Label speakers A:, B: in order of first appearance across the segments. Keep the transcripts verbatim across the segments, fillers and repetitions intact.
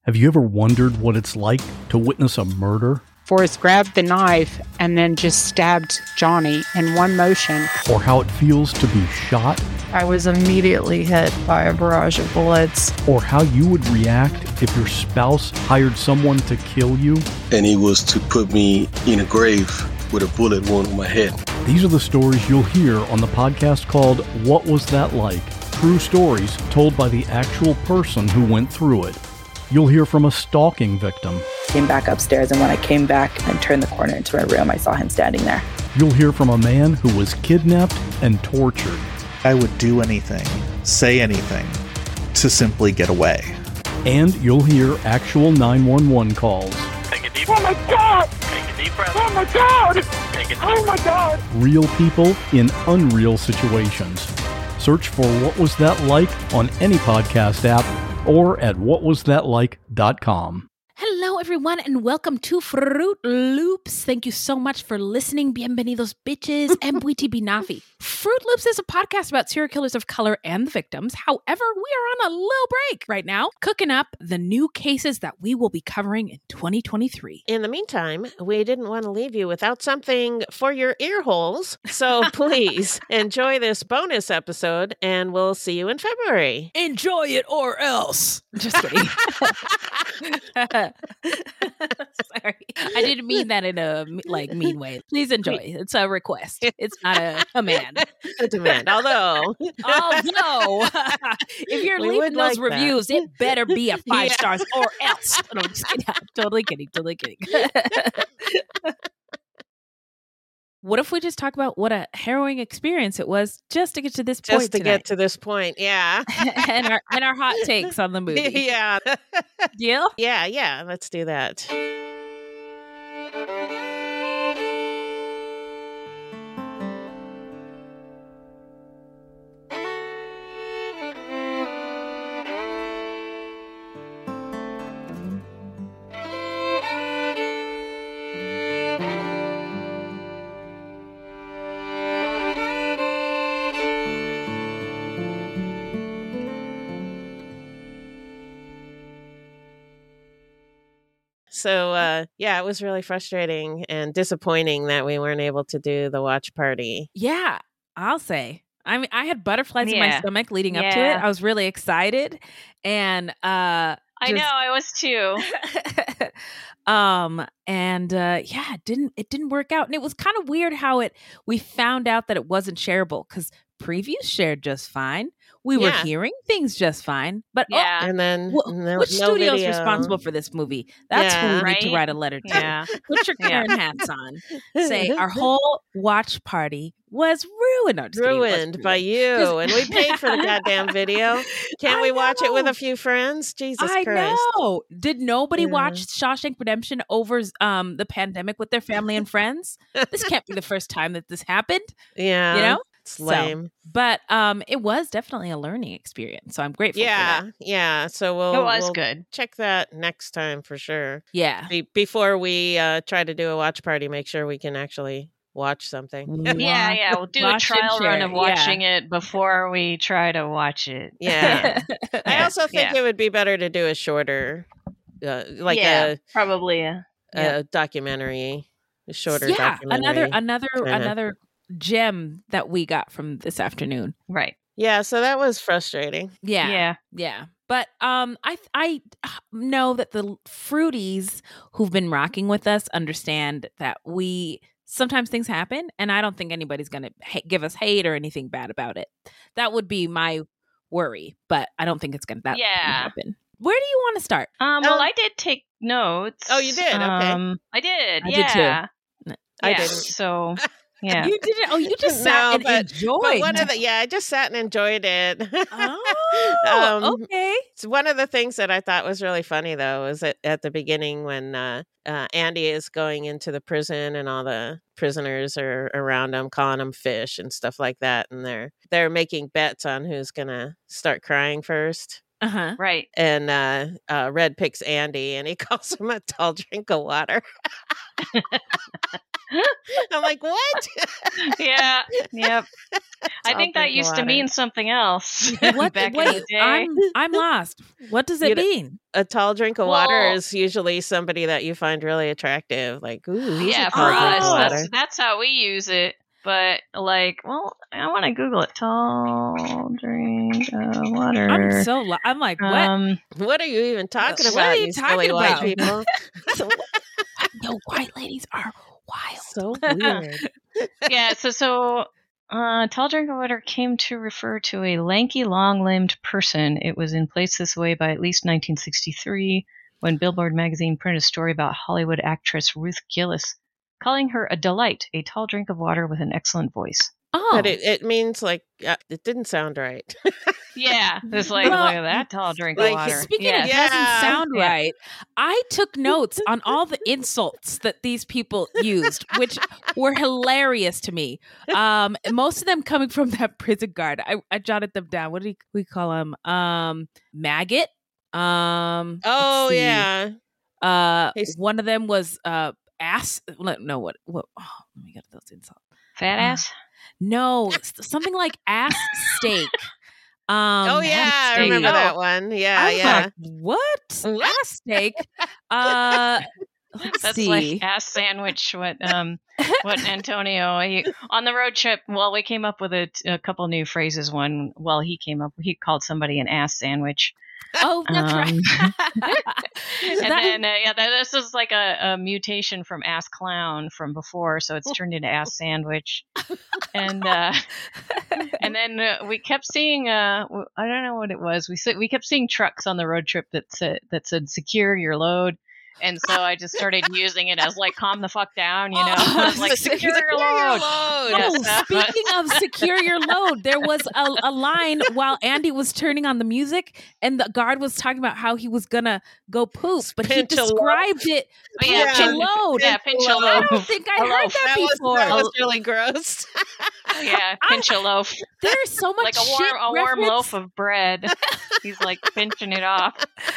A: Have you ever wondered what it's like to witness a murder?
B: Forrest grabbed the knife and then just stabbed Johnny in one motion.
A: Or how it feels to be shot?
C: I was immediately hit by a barrage of bullets.
A: Or how you would react if your spouse hired someone to kill you?
D: And he was to put me in a grave with a bullet wound on my head.
A: These are the stories you'll hear on the podcast called What Was That Like? True stories told by the actual person who went through it. You'll hear from a stalking victim.
E: Came back upstairs, and when I came back and turned the corner into my room, I saw him standing there.
A: You'll hear from a man who was kidnapped and tortured.
F: I would do anything, say anything, to simply get away.
A: And you'll hear actual nine one one calls.
G: Take a deep
H: Oh my God!
G: Take a deep breath.
H: Oh my God!
G: Take a deep
H: Oh my God!
A: Real people in unreal situations. Search for What Was That Like on any podcast app or at what was that like dot com.
I: Hello, everyone, and welcome to Fruit Loops. Thank you so much for listening. Bienvenidos, bitches, and buiti binafi. Fruit Loops is a podcast about serial killers of color and the victims. However, we are on a little break right now, cooking up the new cases that we will be covering in twenty twenty-three.
J: In the meantime, we didn't want to leave you without something for your ear holes. So please enjoy this bonus episode, and we'll see you in February.
I: Enjoy it or else. Just kidding. Sorry. I didn't mean that in a like mean way. Please enjoy. It's a request. It's not a command.
J: A demand. Although,
I: although, if you're
J: We
I: leaving
J: would
I: those
J: like
I: reviews,
J: that.
I: it better be a five
J: Yeah.
I: stars or else. No, I'm just kidding. I'm totally kidding. Totally kidding. What if we just talk about what a harrowing experience it was just to get to this point
J: just to
I: tonight?
J: get to this point, yeah.
I: and our and our hot takes on the movie.
J: Yeah.
I: Deal?
J: Yeah, yeah. Let's do that. So, uh, yeah, it was really frustrating and disappointing that we weren't able to do the watch party.
I: Yeah, I'll say. I mean, I had butterflies in my
K: Yeah.
I: stomach leading up to it.
K: Yeah.
I: I was really excited, and uh,
K: I know, I was too.
I: um, and uh, yeah, it didn't it didn't work out, and it was kind of weird how it we found out that it wasn't shareable because previews shared just fine. We were
J: Yeah.
I: hearing things just fine, but oh,
K: Yeah.
J: And then
I: wh-
J: no,
I: which
J: no
I: studio is
J: video.
I: responsible for this movie? That's who
J: Yeah.
I: we need to
K: Right?
I: write a letter to.
K: Yeah.
I: Put your
K: Yeah.
I: Karen hats on. Say our whole watch party was ruined. No, just kidding, it wasn't
J: Ruined by
I: ruined.
J: you, and we paid for the goddamn video. Can't
I: I
J: we watch it with
I: know.
J: a few friends? Jesus
I: I
J: Christ!
I: know. Did nobody
J: Yeah.
I: watch Shawshank Redemption over um the pandemic with their family and friends? This can't be the first time that this happened,
J: Yeah,
I: you know?
J: it's
I: So,
J: lame.
I: But um it was definitely a learning experience. So I'm grateful for
J: Yeah,
I: that.
J: yeah. So we'll
K: It was
J: we'll
K: good.
J: check that next time for sure.
I: Yeah.
J: Be- before we uh, try to do a watch party, make sure we can actually watch something.
K: Yeah,
I: Watch-
K: yeah. We'll do a
I: watch and
K: trial run
I: share,
K: of watching it before we try to watch it.
J: Yeah. I
K: Yeah,
J: also think
K: yeah.
J: it would be better to do a shorter, uh, like
K: yeah, probably. Uh,
J: a,
K: yeah.
J: a documentary, a shorter
I: yeah,
J: documentary.
I: another another
J: kinda.
I: another gem that we got from this afternoon.
K: Right.
J: Yeah, so that was frustrating.
I: Yeah.
K: Yeah.
I: Yeah. But um I I know that the fruities who've been rocking with us understand that we sometimes things happen, and I don't think anybody's going to ha- give us hate or anything bad about it. That would be my worry, but I don't think it's going to that
K: Yeah.
I: happen. Where do you want to start?
K: Um, well,
J: Um,
K: I did take notes.
J: Oh, you did? Okay.
K: Um, I did.
I: I did
K: yeah.
I: too.
J: I
K: Yeah,
J: didn't.
K: So, yeah.
I: You didn't. Oh, you just sat
J: No,
I: and
J: but-
I: enjoyed.
J: But one of the yeah, I just sat and enjoyed it.
I: oh,
J: Um,
I: okay.
J: It's one of the things that I thought was really funny, though, is that at the beginning when uh, uh, Andy is going into the prison and all the prisoners are around him, calling him fish and stuff like that, and they're they're making bets on who's gonna start crying first.
I: Uh huh.
K: Right.
J: And uh, uh, Red picks Andy, and he calls him a tall drink of water. I'm like, what?
K: Yeah. Yep. I
J: Tall
K: think that
J: drink of
K: used to
J: water.
K: mean something else
I: What?
K: back
I: Wait,
K: in the day.
I: I'm I'm lost. What does it
J: You know-
I: mean?
J: A tall drink of water
K: Well-
J: is usually somebody that you find really attractive. Like, ooh, he's
K: yeah,
J: a
K: for
J: tall drink
K: us,
J: of water.
K: that's, that's how we use it. But like, well, I want to Google it. Tall drink of water.
I: I'm so lo- I'm like, what?
K: Um,
J: What are you even talking
I: What
J: about?
I: are you
J: you
I: talking
J: silly
I: about?
J: white people.
I: Yo, white ladies are wild.
J: So weird.
K: yeah. So so. Uh, tall drink of water came to refer to a lanky, long-limbed person. It was in place this way by at least nineteen sixty-three, when Billboard magazine printed a story about Hollywood actress Ruth Gillis, calling her a delight, a tall drink of water with an excellent voice.
I: Oh,
J: But it, it means like, uh, it didn't sound right.
K: Yeah, it's like,
I: Well,
K: look at that tall drink
J: like,
K: of water.
I: speaking
K: yeah.
I: of
J: Yeah.
I: doesn't sound
K: Yeah.
I: right, I took notes on all the insults that these people used, which were hilarious to me. Um, most of them coming from that prison guard. I, I jotted them down. What do we call them? Um, maggot. Um,
J: Oh,
I: let's see.
J: yeah.
I: Uh,
J: He's-
I: one of them was uh ass. No, what? What? Oh, let me get those insults.
K: Fat ass?
I: No, s- something like ass steak. Um,
J: oh, yeah. I
K: steak.
J: remember
K: Oh.
J: that one. Yeah,
I: I was
J: yeah.
I: like, what?
J: What?
I: Ass steak? Uh, let's
K: That's
I: see.
K: like ass sandwich. What um, what Antonio he, on the road trip? Well, we came up with a, a couple new phrases. One, well, he came up. He called somebody an ass sandwich.
I: Oh, that's
K: Um,
I: right.
K: And
I: That-
K: then uh, yeah, that, this is like a, a mutation from ass clown from before, so it's turned into ass sandwich. And uh, and then uh, we kept seeing uh, w- I don't know what it was. We said we kept seeing trucks on the road trip that said that said secure your load. And so I just started using it as like calm the fuck down, you know,
I: Oh,
K: like
I: secure
K: secure your
J: Secure your
K: load.
J: load.
I: Oh,
K: Yes.
I: speaking of secure your load, there was a, a line while Andy was turning on the music, and the guard was talking about how he was gonna go poop, but he
J: Pinch a load.
I: described it
K: Oh, yeah,
I: pinch a
J: pinch-
I: load.
K: Yeah, pinch a
J: load.
I: I don't
K: loaf.
I: think I
K: A
I: heard
K: loaf.
I: that,
J: That was,
I: before.
J: that was really gross.
K: Yeah, pinch a loaf.
I: There's so much
K: Like a warm
I: shit
K: a warm
I: reference.
K: loaf of bread. He's like pinching it off.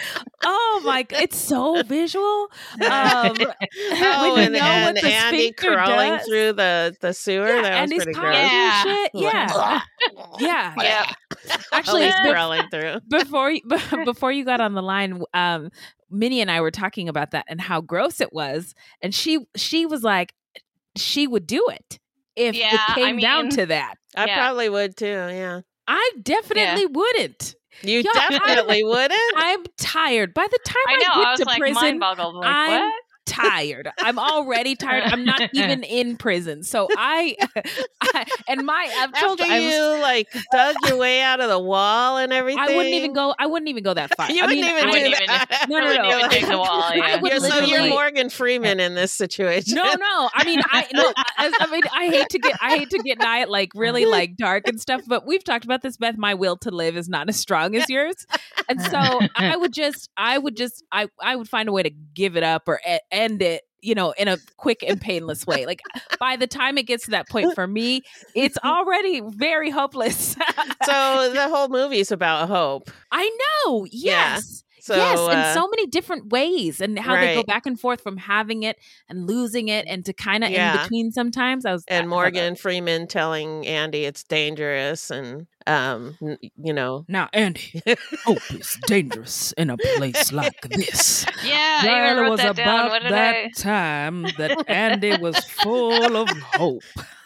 I: Oh my god, it's so visual. Um,
J: Oh,
I: when you
J: and,
I: know what
J: and
I: the
J: Andy
I: sphincter
J: crawling
I: does.
J: through the, the sewer.
I: Yeah,
J: that was
I: Andy's
J: pretty
I: crawling
J: gross.
I: through
K: Yeah.
I: shit. Yeah, yeah.
K: Yeah.
I: Actually,
J: He's
I: be-
J: crawling through.
I: before you, before you got on the line, um, Minnie and I were talking about that and how gross it was, and she she was like, she would do it if
K: Yeah,
I: it
K: I
I: came down
K: mean-
I: to that.
J: I
K: Yeah.
J: probably would too. Yeah.
I: I definitely wouldn't.
J: You
I: Yo, I-
J: definitely wouldn't.
I: I'm tired. By the time
K: I
I: I,
K: know.
I: get
K: I was
I: to
K: like
I: prison,
K: mind boggled. Like
I: I'm
K: what?
I: tired. I'm already tired. I'm not even in prison. So I, I and my I've told
J: After
I: I was-
J: you like dug your way out of the wall and everything,
I: I wouldn't even go. I wouldn't even go that far.
J: You
I: I
J: wouldn't
I: mean,
J: even
I: I
J: do
K: wouldn't even-
J: that.
I: No, no,
K: wouldn't
I: no.
K: even dig the wall.
I: I
K: Yeah.
I: would
J: You're, so you're
I: literally-
J: Morgan Freeman in this situation.
I: No, no. I mean, I no. I, I mean, I hate to get. I hate to get nigh it like really like dark and stuff. But we've talked about this, Beth. My will to live is not as strong as yours, and so I would just, I would just, I, I would find a way to give it up or e- end it. You know, in a quick and painless way. Like by the time it gets to that point for me, it's already very hopeless.
J: So the whole movie's about hope.
I: I know.
J: Yeah.
I: Yes.
J: So
I: yes, in
J: uh,
I: so many different ways, and how they go
J: right.
I: back and forth from having it and losing it, and to kind of
J: Yeah.
I: in between. Sometimes I was I- I
J: and
I: thought
J: Morgan Freeman telling Andy it's dangerous, and um, n- you know,
I: that- Now, Andy, hope is dangerous in a place like this.
K: Yeah, I
I: Well,
K: even
I: it
K: wrote
I: was
K: that down. What
I: about
K: did
I: that
K: I?
I: time that Andy was full of hope.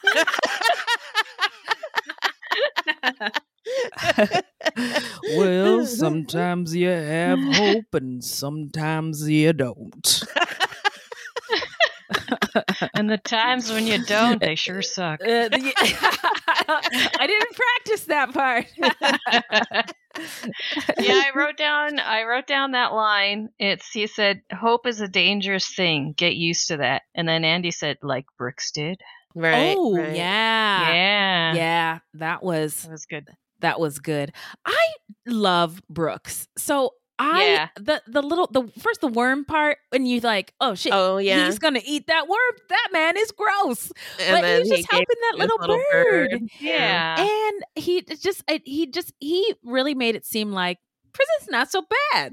I: Well, sometimes you have hope and sometimes you don't.
K: And the times when you don't, they sure suck.
I: Uh, the- I didn't practice that part.
K: Yeah, I wrote down. I wrote down that line. It's he said, "Hope is a dangerous thing. Get used to that." And then Andy said, "Like Brooks did."
J: right?
I: oh,
J: right.
I: yeah.
K: Yeah,
I: Yeah, that was
K: that was good.
I: that was good. I love Brooks. So I
K: Yeah.
I: the the little the first the worm part when you like, oh shit,
J: Oh yeah,
I: he's gonna eat that worm. That man is gross.
J: and
I: but
J: then
I: he was
J: he
I: just
J: gave
I: helping that
J: this
I: little, bird.
K: Yeah,
I: And he just I- he just he really made it seem like prison's not so bad.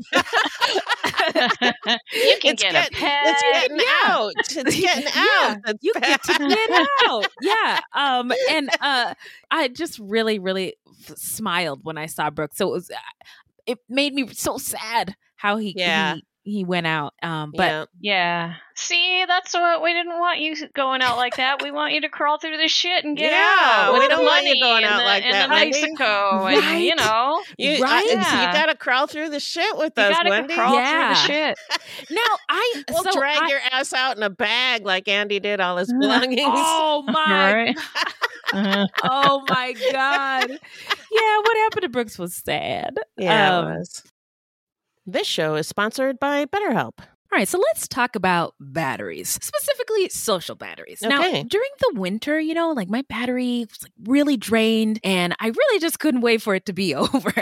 K: You can
J: It's
K: get
J: get-
K: a pet.
J: It's getting
I: Yeah.
J: out. It's getting
I: Yeah,
J: out. That's
I: you get to
J: bad.
I: get out. Yeah. Um. And uh, I just really, really f- smiled when I saw Brooks. So it was, it made me so sad how he
J: Yeah.
I: he, he went out. Um. But
J: Yeah.
K: Yeah. See, that's what we didn't want you going out like that. We want you to crawl through the shit and get
J: Yeah,
K: out.
J: we
K: with
J: don't
K: the
J: want you
K: money
J: going
K: and
J: out
K: the-
J: like
K: and
J: that,
K: the
J: Wendy.
K: Mexico, and you know,
J: You,
I: Right?
J: I-
K: Yeah.
J: you got to crawl through the shit with
K: you
J: us,
K: gotta
J: Wendy.
K: crawl
I: Yeah.
K: through the shit.
I: now I
J: We'll
I: so
J: drag
I: I-
J: your ass out in a bag like Andy did all his belongings.
I: Oh my!
K: Right? Uh-huh.
I: Oh my God! Yeah, what happened to Brooks was sad.
J: Yeah,
I: Um,
J: it was. This show is sponsored by BetterHelp.
I: All right, so let's talk about batteries, specifically social batteries. Now,
J: Okay.
I: during the winter, you know, like my battery was like really drained and I really just couldn't wait for it to be over.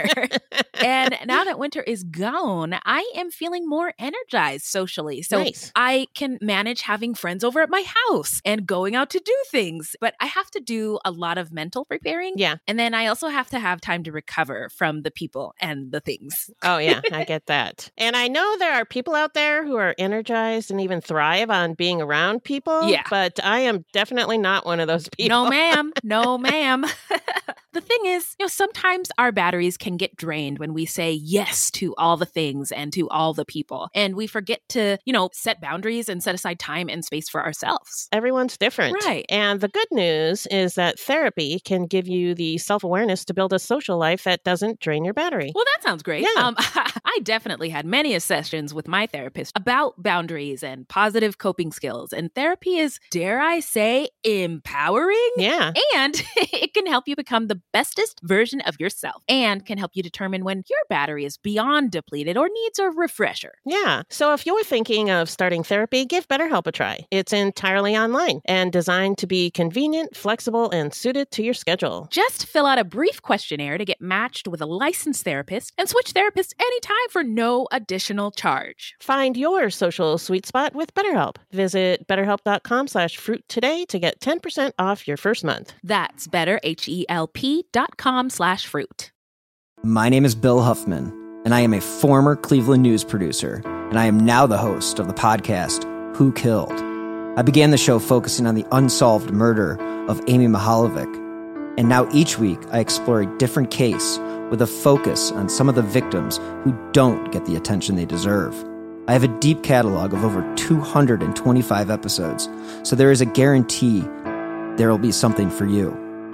I: And now that winter is gone, I am feeling more energized socially. So
J: Nice.
I: I can manage having friends over at my house and going out to do things. But I have to do a lot of mental preparing.
J: Yeah.
I: And then I also have to have time to recover from the people and the things.
J: Oh, yeah, I get that. And I know there are people out there who are energized and even thrive on being around people.
I: Yeah.
J: But I am definitely not one of those people.
I: No, ma'am. No, ma'am. The thing is, you know, sometimes our batteries can get drained when we say yes to all the things and to all the people. And we forget to, you know, set boundaries and set aside time and space for ourselves.
J: Everyone's different.
I: Right.
J: And the good news is that therapy can give you the self awareness to build a social life that doesn't drain your battery.
I: Well, that sounds great.
J: Yeah.
I: Um, I definitely had many sessions with my therapist about boundaries and positive coping skills. And therapy is, dare I say, empowering.
J: Yeah.
I: And it can help you become the bestest version of yourself and can help you determine when your battery is beyond depleted or needs a refresher.
J: Yeah. So if you're thinking of starting therapy, give BetterHelp a try. It's entirely online and designed to be convenient, flexible, and suited to your schedule.
I: Just fill out a brief questionnaire to get matched with a licensed therapist and switch therapists anytime for no additional charge.
J: Find your social sweet spot with BetterHelp. Visit betterhelp.com slash fruit today to get ten percent off your first month.
I: That's better, H-E-L-P dot com slash fruit.
G: My name is Bill Huffman, and I am a former Cleveland news producer, and I am now the host of the podcast, Who Killed? I began the show focusing on the unsolved murder of Amy Mihaljevic, and now each week I explore a different case with a focus on some of the victims who don't get the attention they deserve. I have a deep catalog of over two hundred twenty-five episodes, so there is a guarantee there will be something for you.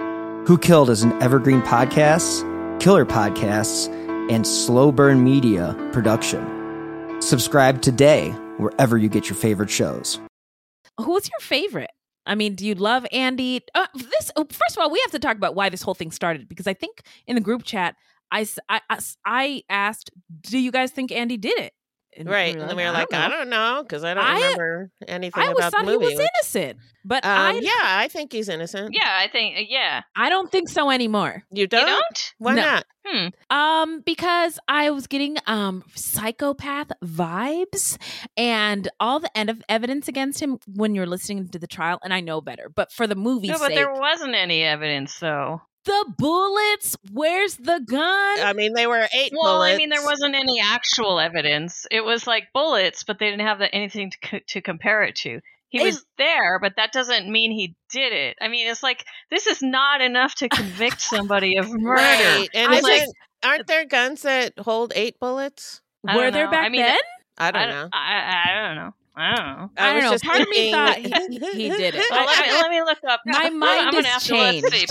G: Who Killed is an evergreen podcasts, killer podcasts, and slow burn media production. Subscribe today wherever you get your favorite shows.
I: Who's your favorite? I mean, do you love Andy? Uh, this oh, first of all, we have to talk about why this whole thing started, because I think in the group chat, I, s- I- I s- I asked, do you guys think Andy did it? And
J: Right.
I: we were
J: And we were like,
I: I
J: I
I: don't know.
J: don't know, because I don't
I: I-
J: remember anything
I: I always
J: about
I: thought
J: the
I: he
J: movie.
I: was
J: which-
I: innocent, but
J: Um,
I: I
J: yeah, I think he's innocent.
K: Yeah, I think, yeah.
I: I don't think so anymore.
J: You don't?
K: You don't?
J: Why
I: No.
J: not?
K: Hmm.
I: Um, because I was getting um psychopath vibes and all the end of evidence against him when you're listening to the trial, and I know better, but for the movie's
K: No, but
I: sake,
K: there wasn't any evidence, though.
I: the bullets. Where's the gun?
J: I mean, they were eight
K: Well,
J: bullets.
K: I mean, there wasn't any actual evidence. It was like bullets, but they didn't have the, anything to co- to compare it to. He was
I: Is-
K: there, but that doesn't mean he did it. I mean, it's like this is not enough to convict somebody of murder.
J: Right. And
I: I
J: isn't,
I: just-
J: aren't there guns that hold eight bullets?
K: I
I: Were
K: don't
I: there
K: know.
I: back
K: I mean,
I: then?
J: I don't
K: I,
J: know.
K: I, I don't know. I don't know.
I: I don't
J: was
I: know.
J: just
I: Part of me
J: thinking-
I: thought he, he did it.
K: Well, let, me, let me look up.
I: My
K: I'm
I: mind
K: gonna
I: has
K: have to, let's see.
I: changed.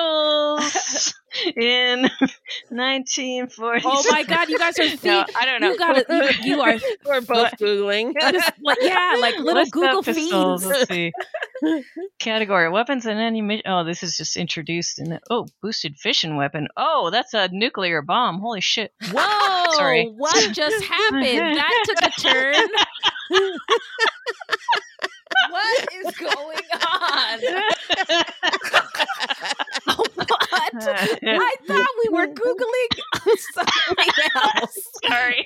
K: Pistols in nineteen forty.
I: Oh my God, you guys are thief.
K: No, I don't know.
I: You gotta, you, you are
J: We're both Googling.
I: just like, yeah, like little
K: Let's
I: Google
K: up pistols.
I: feeds.
K: Let's see. Category: weapons and ammunition. Oh, this is just introduced in the. Oh, boosted fission weapon. Oh, that's a nuclear bomb. Holy shit!
I: Whoa!
K: Sorry.
I: What just happened? That took a turn. What is going on? What? I thought we were Googling something else.
K: Sorry.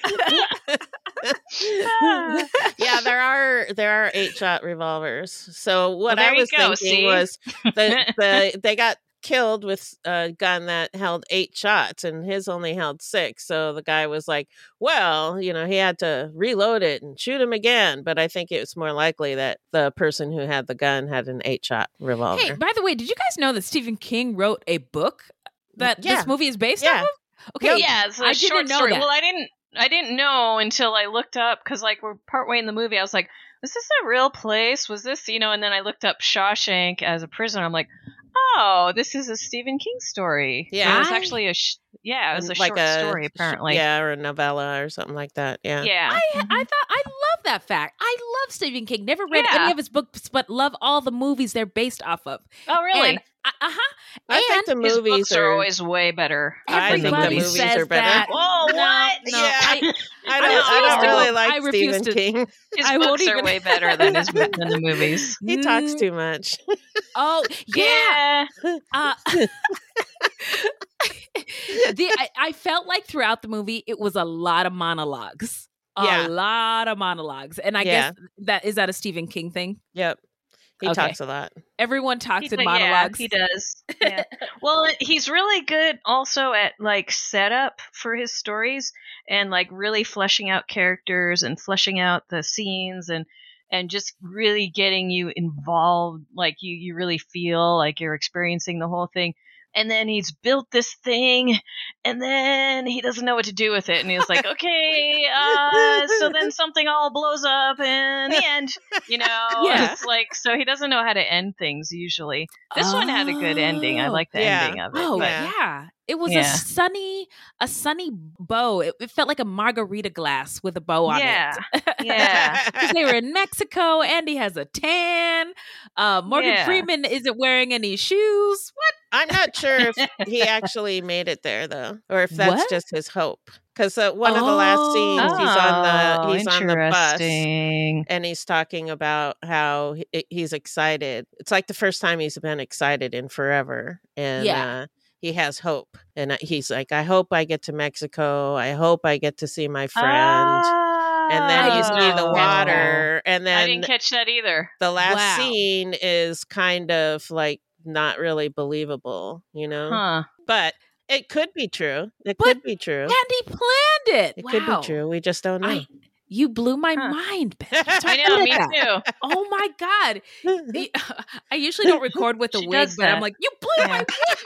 J: Yeah, there are there are eight shot revolvers. So what
K: Well, there
J: I
K: you
J: was
K: go,
J: thinking
K: see?
J: was the, the they got killed with a gun that held eight shots and his only held six. So the guy was like, well, you know, he had to reload it and shoot him again. But I think it was more likely that the person who had the gun had an eight shot revolver.
I: Hey, by the way, did you guys know that Stephen King wrote a book that
J: Yeah.
I: this movie is based
J: Yeah.
I: off of? Okay,
K: yeah, it's a
I: I
K: short
I: didn't know
K: story.
I: that.
K: Well, I didn't. I didn't know until I looked up because, like, we're partway in the movie. I was like, "Was this a real place? Was this, you know?" And then I looked up Shawshank as a prisoner. I'm like, "Oh, this is a Stephen King story."
J: Yeah.
K: so it was
I: I-
K: actually a sh- yeah, it was a
J: like
K: short
J: a
K: story apparently.
J: Yeah, or a novella or something like that. Yeah.
K: yeah.
I: I
K: Mhm.
I: I thought I love that fact. I love Stephen King. Never read
K: Yeah.
I: any of his books, but love all the movies they're based off of.
K: oh, really?
I: And, uh huh.
J: I think the
K: His
J: movies
K: books are always way better.
J: I think the
I: Everybody
J: movies
I: says
J: are better.
I: that.
K: Whoa,
I: No,
K: what?
I: no,
J: Yeah.
I: I,
J: I don't.
I: I
J: I,
I: refuse
J: don't
I: to
J: really
I: go-
J: like
I: I refuse
J: Stephen
I: to-
J: King.
K: His
I: I won't
K: books are
I: even-
K: way better than his than the movies.
J: He talks
I: Mm.
J: too much.
I: oh yeah.
K: Yeah.
I: Uh, the, I, I felt like throughout the movie it was a lot of monologues. A
J: Yeah.
I: lot of monologues, and I
J: Yeah.
I: guess that is that a Stephen King thing.
J: Yep. He
I: Okay.
J: talks a lot.
I: Everyone talks
K: He
I: in
K: d-
I: monologues.
K: Yeah, he does. Yeah. Well, he's really good also at like setup for his stories and like really fleshing out characters and fleshing out the scenes and and just really getting you involved, like you you really feel like you're experiencing the whole thing. And then he's built this thing, and then he doesn't know what to do with it. And he was like, okay, uh, so then something all blows up in the end, you know?
I: Yeah.
K: It's like, so he doesn't know how to end things usually. This one had a good ending. I
I: Oh.
K: like the
J: Yeah.
K: ending of it.
I: Oh
K: but-
J: Yeah.
I: yeah. It was a
K: Yeah.
I: sunny, a sunny bow. It, it felt like a margarita glass with a bow on
K: Yeah.
I: it.
K: Yeah.
I: 'Cause they were in Mexico. Andy has a tan. Uh, Morgan
K: Yeah.
I: Freeman isn't wearing any shoes. What?
J: I'm not sure if he actually made it there though, or if that's
I: What?
J: just his hope. Because uh, one of the last scenes, he's on the
K: Oh,
J: he's on the bus,
K: interesting.
J: and he's talking about how he, he's excited. It's like the first time he's been excited in forever, and
I: Yeah.
J: uh, he has hope. And uh, he's like, "I hope I get to Mexico. I hope I get to see my friend." And then
I: I
J: you
I: did
J: see
I: not
J: the
I: catch
J: water, and
K: I didn't
J: then
K: catch that either.
J: the last
I: Wow.
J: scene is kind of like not really believable, you know.
K: Huh.
J: But it could be true. It
I: But
J: could be true.
I: Andy planned it.
J: It
I: wow.
J: could be true. We just don't know.
I: I, you blew my
K: Huh.
I: mind, Beth.
K: I know,
I: Look
K: me
I: at that.
K: too.
I: Oh my God. The- I usually don't record with a
K: She
I: wig,
K: does
I: but I'm
K: that.
I: like, you blew my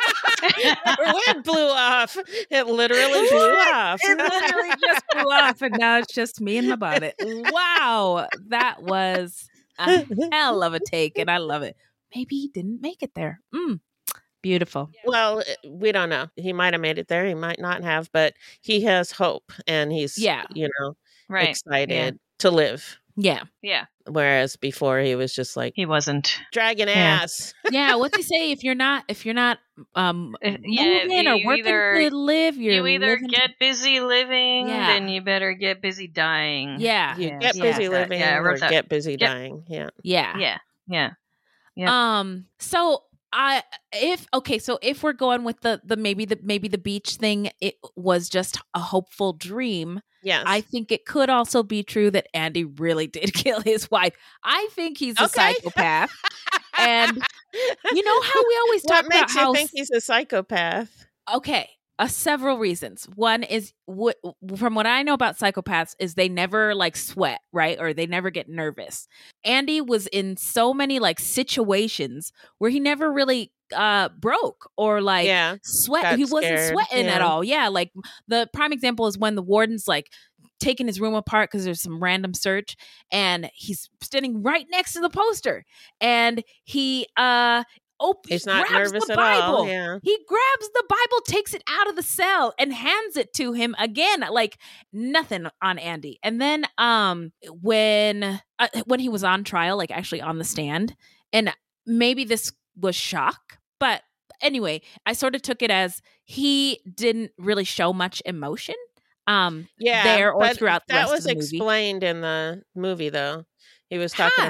J: Her wig blew off. It literally blew off.
I: It literally just blew off, and now it's just me and my bonnet. Wow, that was a hell of a take, and I love it. Maybe he didn't make it there. Mm, beautiful.
J: Well, uh, we don't know. He might have made it there. He might not have, but he has hope, and he's
I: Yeah.
J: you know,
K: Right.
J: excited to live.
I: Yeah,
K: Yeah.
J: Whereas before he was just like
K: He wasn't.
J: dragging
K: Yeah.
J: ass.
I: yeah. What they say, if you're not, if you're not, um,
K: Uh, yeah,
I: moving or
K: you
I: working
K: either-
I: to live, you're
K: You either
I: living to-
K: get busy living,
I: Yeah.
K: then you better get busy dying.
I: yeah,
J: You
K: Yeah,
J: get
K: something
J: busy
K: like that.
J: living
K: Yeah, I
J: or
K: wrote that.
J: get busy
K: Get-
J: dying. Yeah.
I: yeah,
K: Yeah. Yeah. Yep.
I: Um. So I, if okay, so if we're going with the the maybe the maybe the beach thing, it was just a hopeful dream.
J: Yes.
I: I think it could also be true that Andy really did kill his wife. I think he's a
J: Okay.
I: psychopath. And you know how we always talk
J: what
I: about
J: makes
I: how
J: you think he's a psychopath?
I: okay, uh, several reasons. One is what from what I know about psychopaths is they never like sweat, right? Or they never get nervous. Andy was in so many like situations where he never really uh broke or like
J: Yeah.
I: sweat.
J: got
I: He wasn't
J: scared,
I: sweating at
J: yeah.
I: all. Yeah, like the prime example is when the warden's like taking his room apart because there's some random search and he's standing right next to the poster and he uh op-
J: He's not
I: grabs
J: nervous
I: the
J: at
I: Bible.
J: all. Yeah.
I: He grabs the Bible, takes it out of the cell, and hands it to him again, like nothing on Andy. And then, um, when uh, when he was on trial, like actually on the stand, and maybe this was shock, but anyway, I sort of took it as he didn't really show much emotion, um,
J: Yeah.
I: there or
J: but
I: throughout the
J: that
I: rest
J: was
I: of the movie.
J: explained in the movie, though. He was talking
I: Huh.
J: about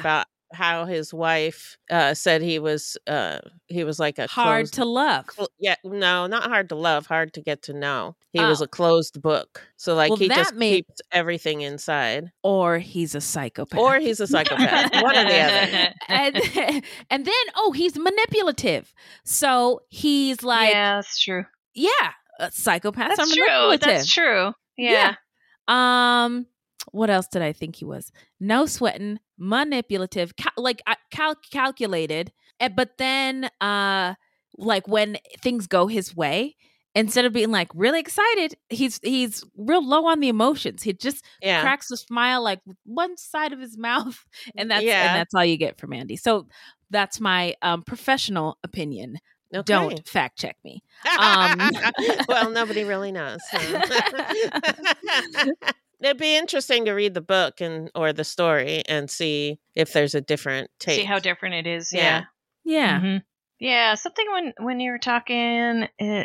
J: how his wife uh, said he was uh, he was like a
I: Hard
J: closed,
I: to love.
J: cl- yeah, no, not hard to love, hard to get to know. He
I: Oh.
J: was a closed book, so like
I: Well,
J: he
I: that
J: just
I: made-
J: keeps everything inside,
I: Or he's a psychopath.
J: or he's a psychopath, one or the other.
I: and, and then, oh, he's manipulative. So he's like,
K: yeah, that's true.
I: yeah, uh, psychopaths
K: That's
I: are
K: true.
I: manipulative.
K: That's true. Yeah.
I: Yeah. Um, what else did I think he was? No sweating, manipulative, cal- like uh, cal- calculated. And, but then, uh, like when things go his way, instead of being like really excited, he's he's real low on the emotions. He just
J: Yeah.
I: cracks a smile like with one side of his mouth, and that's
J: Yeah.
I: and that's all you get from Andy. So that's my um, professional opinion.
J: Okay.
I: Don't fact check me. Um,
J: well, nobody really knows. so. It'd be interesting to read the book and or the story and see if there's a different take.
K: See how different it is.
J: Yeah.
K: Yeah.
I: Yeah.
K: Mhm. Yeah. Something when when you were talking, it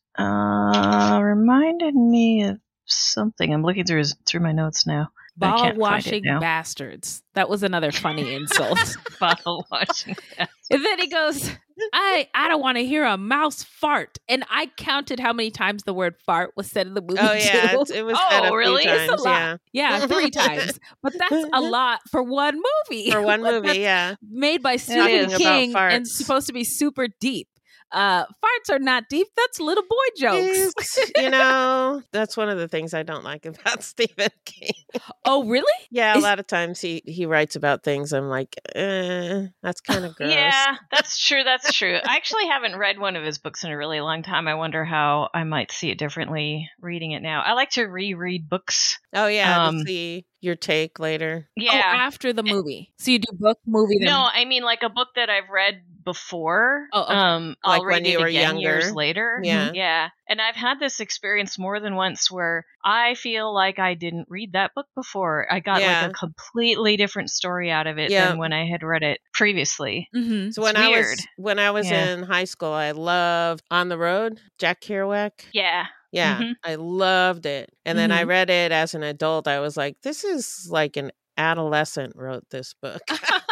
K: uh reminded me of something. I'm looking through his, through my notes now. I
I: Ball
K: can't find it
I: washing
K: now.
I: bastards. That was another funny insult.
K: Bottle washing.
I: And then he goes, I I don't want to hear a mouse fart. And I counted how many times the word fart was said in the movie.
J: Oh yeah,
I: too.
J: it, it was
K: Oh,
J: said a few
K: really? It's a
J: times.
I: It's a lot.
J: Yeah,
I: Yeah, three times. But that's a lot for one movie.
J: for one
I: Like,
J: movie.
I: that's
J: Yeah,
I: made by
K: is.
I: Stephen
J: About
I: King and
J: farts.
I: supposed to be super deep. Uh, farts are not deep. That's little boy jokes.
J: It's- you know, that's one of the things I don't like about Stephen King.
I: Oh, really?
J: Yeah, a
I: Is-
J: lot of times he he writes about things. I'm like, eh, that's kind of gross.
K: Yeah, that's true. That's true. I actually haven't read one of his books in a really long time. I wonder how I might see it differently reading it now. I like to reread books.
J: Oh yeah,
K: Um,
J: to see your take later.
K: Yeah.
I: Oh, after the movie. So you do book, movie, then.
K: No, I mean like a book that I've read before.
I: Oh, okay.
K: um, I'll
J: Like
K: read
J: when you
K: it
J: were
K: again years
J: younger.
K: later.
J: Yeah.
K: yeah. And I've had this experience more than once where I feel like I didn't read that book before. I got
J: Yeah.
K: like a completely different story out of it
J: Yeah.
K: than when I had read it previously.
I: Mm-hmm.
J: So when
K: It's
J: I
K: weird.
J: was when I was
K: Yeah.
J: in high school, I loved On the Road, Jack Kerouac.
K: Yeah.
J: Yeah,
K: Mhm.
J: I loved it. And then I
I: Mhm.
J: read it as an adult. I was like, this is like an adolescent wrote this book.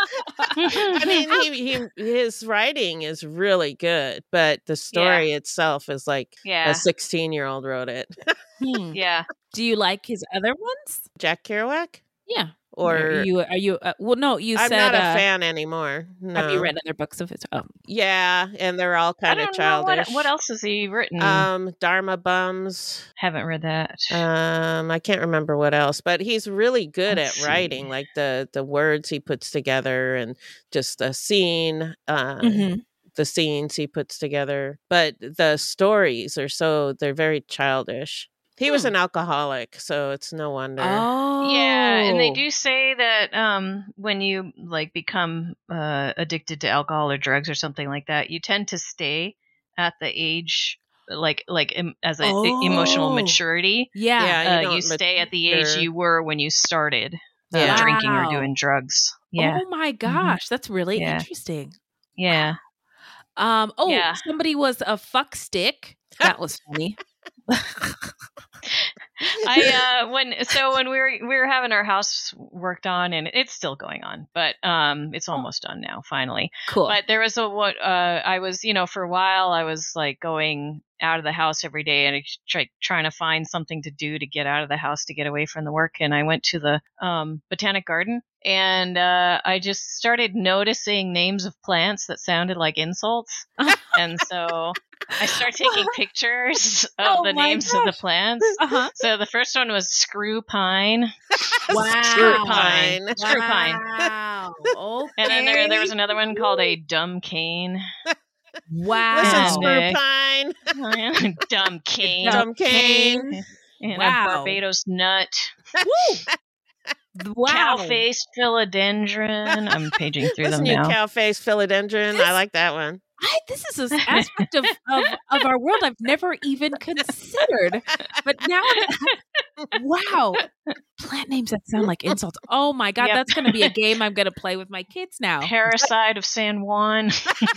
J: I mean, he, he his writing is really good, but the story itself is like
K: Yeah.
J: a sixteen-year-old wrote it.
I: Hmm.
K: Yeah.
I: Do you like his other ones?
J: Jack Kerouac?
I: Yeah.
J: Or
I: are you? Are you? Uh, well, no. You
J: I'm
I: said.
J: not a
I: uh,
J: fan anymore. No.
I: Have you read other books of his? Oh,
J: Yeah, and they're all
K: I
J: kind
K: don't
J: of
K: know what,
J: childish.
K: what else has he written.
J: Um, Dharma Bums.
K: Haven't read that.
J: Um, I can't remember what else, but he's really good
K: Let's
J: at writing,
K: see.
J: like the the words he puts together and just a scene, uh,
I: Mhm.
J: the scenes he puts together. But the stories are so they're very childish. He was
I: Hmm.
J: an alcoholic, so it's no wonder.
I: Oh,
K: Yeah, and they do say that um, when you like become uh, addicted to alcohol or drugs or something like that, you tend to stay at the age like like em- as a
I: Oh.
K: emotional maturity.
I: Yeah.
J: Yeah, you
K: Uh,
J: don't
K: you stay at the age
J: mature.
K: you were when you started uh,
J: Yeah.
K: drinking or
I: Wow.
K: doing drugs. Yeah,
I: Oh my gosh, that's really
K: Yeah.
I: interesting.
K: yeah.
I: Um. Oh,
K: Yeah.
I: somebody was a fuck stick. That was funny.
K: I uh when so when we were we were having our house worked on, and it's still going on, but um it's almost done now finally.
I: Cool.
K: But there was a what uh I was you know for a while I was like going out of the house every day and try, trying to find something to do to get out of the house to get away from the work, and I went to the um botanic garden, and uh I just started noticing names of plants that sounded like insults. And so I started taking pictures of
I: Oh
K: the
I: my
K: names of the
I: gosh.
K: plants.
I: Uh-huh.
K: So the first one was screw pine.
I: Wow.
K: Screw pine.
J: Fine.
K: Screw pine.
I: Wow. Okay.
K: And then there there was another one called a dumb cane.
I: Wow.
J: Listen,
K: And,
J: Screw
K: uh,
J: Pine.
K: dumb cane.
J: Dumb cane.
K: And
I: Wow.
K: a Barbados nut.
I: Wow.
K: Cow-faced philodendron. I'm paging through
J: Listen,
K: them
J: you
K: now.
J: cow-faced philodendron.
I: This-
J: I like that one.
I: I, this is an aspect of, of, of our world I've never even considered. But now, Wow. Plant names that sound like insults. Oh my God,
K: Yep.
I: that's going to be a game I'm going to play with my kids now.
K: Parasite of San Juan.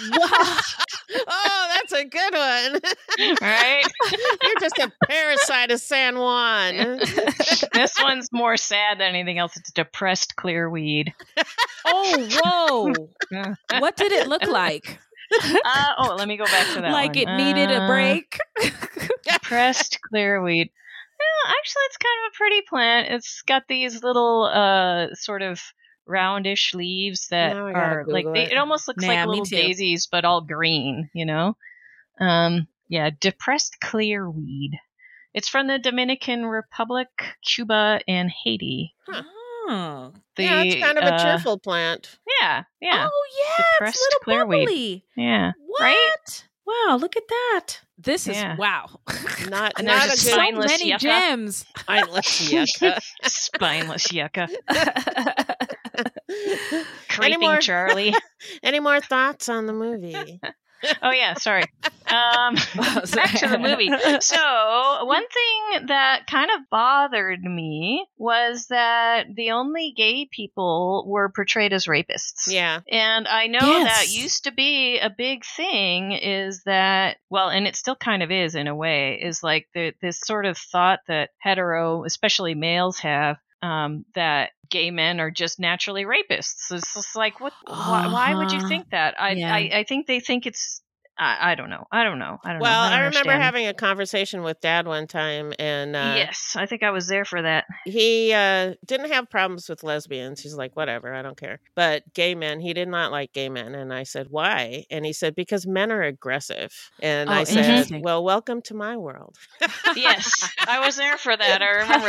J: Oh, that's a good one.
K: Right?
J: You're just a parasite of San Juan.
K: This one's more sad than anything else. It's depressed clearweed.
I: Oh, whoa. What did it look like?
K: Uh, oh, let me go back to that
I: Like
K: one.
I: it needed a
K: Uh,
I: break?
K: Depressed clearweed. Well, actually, it's kind of a pretty plant. It's got these little uh, sort of roundish leaves that
J: Now I gotta
K: are like,
J: Google
K: they,
J: it.
K: it almost looks
I: Nah,
K: like
I: me
K: little
I: too.
K: daisies, but all green, you know? Um, yeah, depressed clearweed. It's from the Dominican Republic, Cuba, and Haiti.
J: Huh.
I: Oh.
K: The,
J: Yeah, it's kind of a
K: uh,
J: cheerful plant.
K: Yeah, yeah,
I: Oh, yeah.
K: Depressed
I: It's little
K: clearweed.
I: bubbly.
K: yeah.
I: What?
K: Right?
I: Wow, look at that. This is,
K: Yeah.
I: wow.
J: Not,
K: And
J: not
K: there's
J: a
K: a
J: good
I: So
K: spineless
I: many
K: yucca.
I: gems.
J: spineless yucca.
K: Spineless yucca.
J: Any
K: Creeping
J: more,
K: Charlie.
J: any more thoughts on the movie?
K: Oh yeah, sorry. Um, back to the movie. So one thing that kind of bothered me was that the only gay people were portrayed as rapists.
J: Yeah.
K: And I know
I: Yes.
K: that used to be a big thing, is that, well, and it still kind of is in a way, is like the, this sort of thought that hetero, especially males, have, um, that gay men are just naturally rapists. It's just like, what? Why, why would you
I: Uh-huh.
K: think that? I,
I: Yeah.
K: I, I think they think it's. I, I don't know. I don't know. I don't
J: Well,
K: know. I, don't
J: I remember
K: understand.
J: having a conversation with Dad one time, and uh,
K: yes, I think I was there for that.
J: he uh, didn't have problems with lesbians. He's like, whatever, I don't care. But gay men, he did not like gay men. And I said, why? And he said, because men are aggressive. And
I: Oh,
J: I said,
I: interesting.
J: well, welcome to my world.
K: Yes, I was there for that. I remember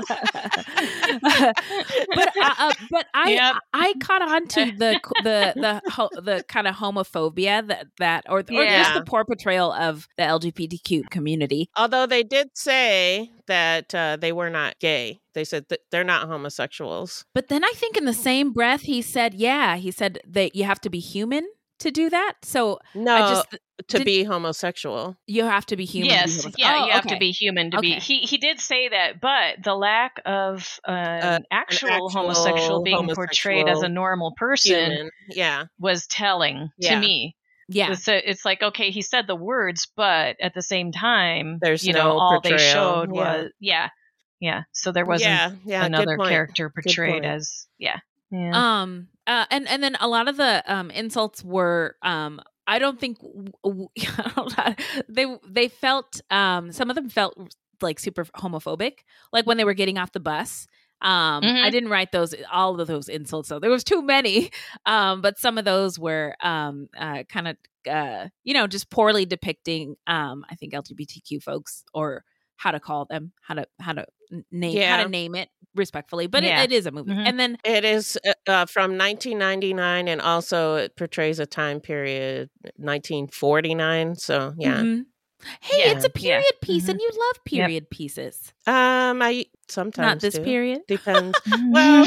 K: that.
I: but uh, uh, but I
K: Yep.
I: I caught on to the the the ho- the kind of homophobia that that or, or just
J: Yeah.
I: the poor portrayal of the L G B T Q community.
J: Although they did say that uh, they were not gay. They said that they're not homosexuals.
I: But then I think in the same breath he said, yeah, he said that you have to be human to do that. So
J: No,
I: I just
J: to
I: did-
J: be homosexual.
I: you have to be human. to be
K: Yes,
I: homose-
K: yeah,
I: Oh,
K: you have
I: okay.
K: to be human to be.
I: Okay.
K: He he did say that, but the lack of uh, an, actual
J: actual
K: homosexual being portrayed as a
J: homosexual
K: normal person
J: Human. Yeah.
K: was telling
J: Yeah.
K: to me.
I: Yeah.
K: It's, a, it's like, okay, he said the words, but at the same time,
J: There's
K: you know,
J: no
K: all they
J: portrayal,
K: showed
J: yeah.
K: was yeah, yeah. So there wasn't
J: Yeah, yeah, good
K: another
J: point.
K: character
J: Good
K: portrayed
J: point.
K: as yeah. Yeah.
I: Um. Uh. And and then a lot of the um insults were um. I don't think w- w- they they felt um. Some of them felt like super homophobic. Like when they were getting off the bus. Um.
K: Mhm.
I: I didn't write those all of those insults. So there was too many. Um. But some of those were um. Uh. Kind of uh. You know, just poorly depicting um. I think L G B T Q folks or how to call them, how to how to n- name how
J: Yeah.
I: to name it respectfully. But
K: Yeah.
I: it, it is a movie.
K: Mhm.
I: And then
J: It is uh, uh, from nineteen ninety-nine, and also it portrays a time period, nineteen forty-nine. So, yeah.
I: Mhm. Hey,
K: Yeah,
I: it's a
K: yeah.
I: period piece,
K: Mhm.
I: and you love period pieces.
J: Um, I sometimes
I: Not this
J: do.
I: period.
J: Depends. Well,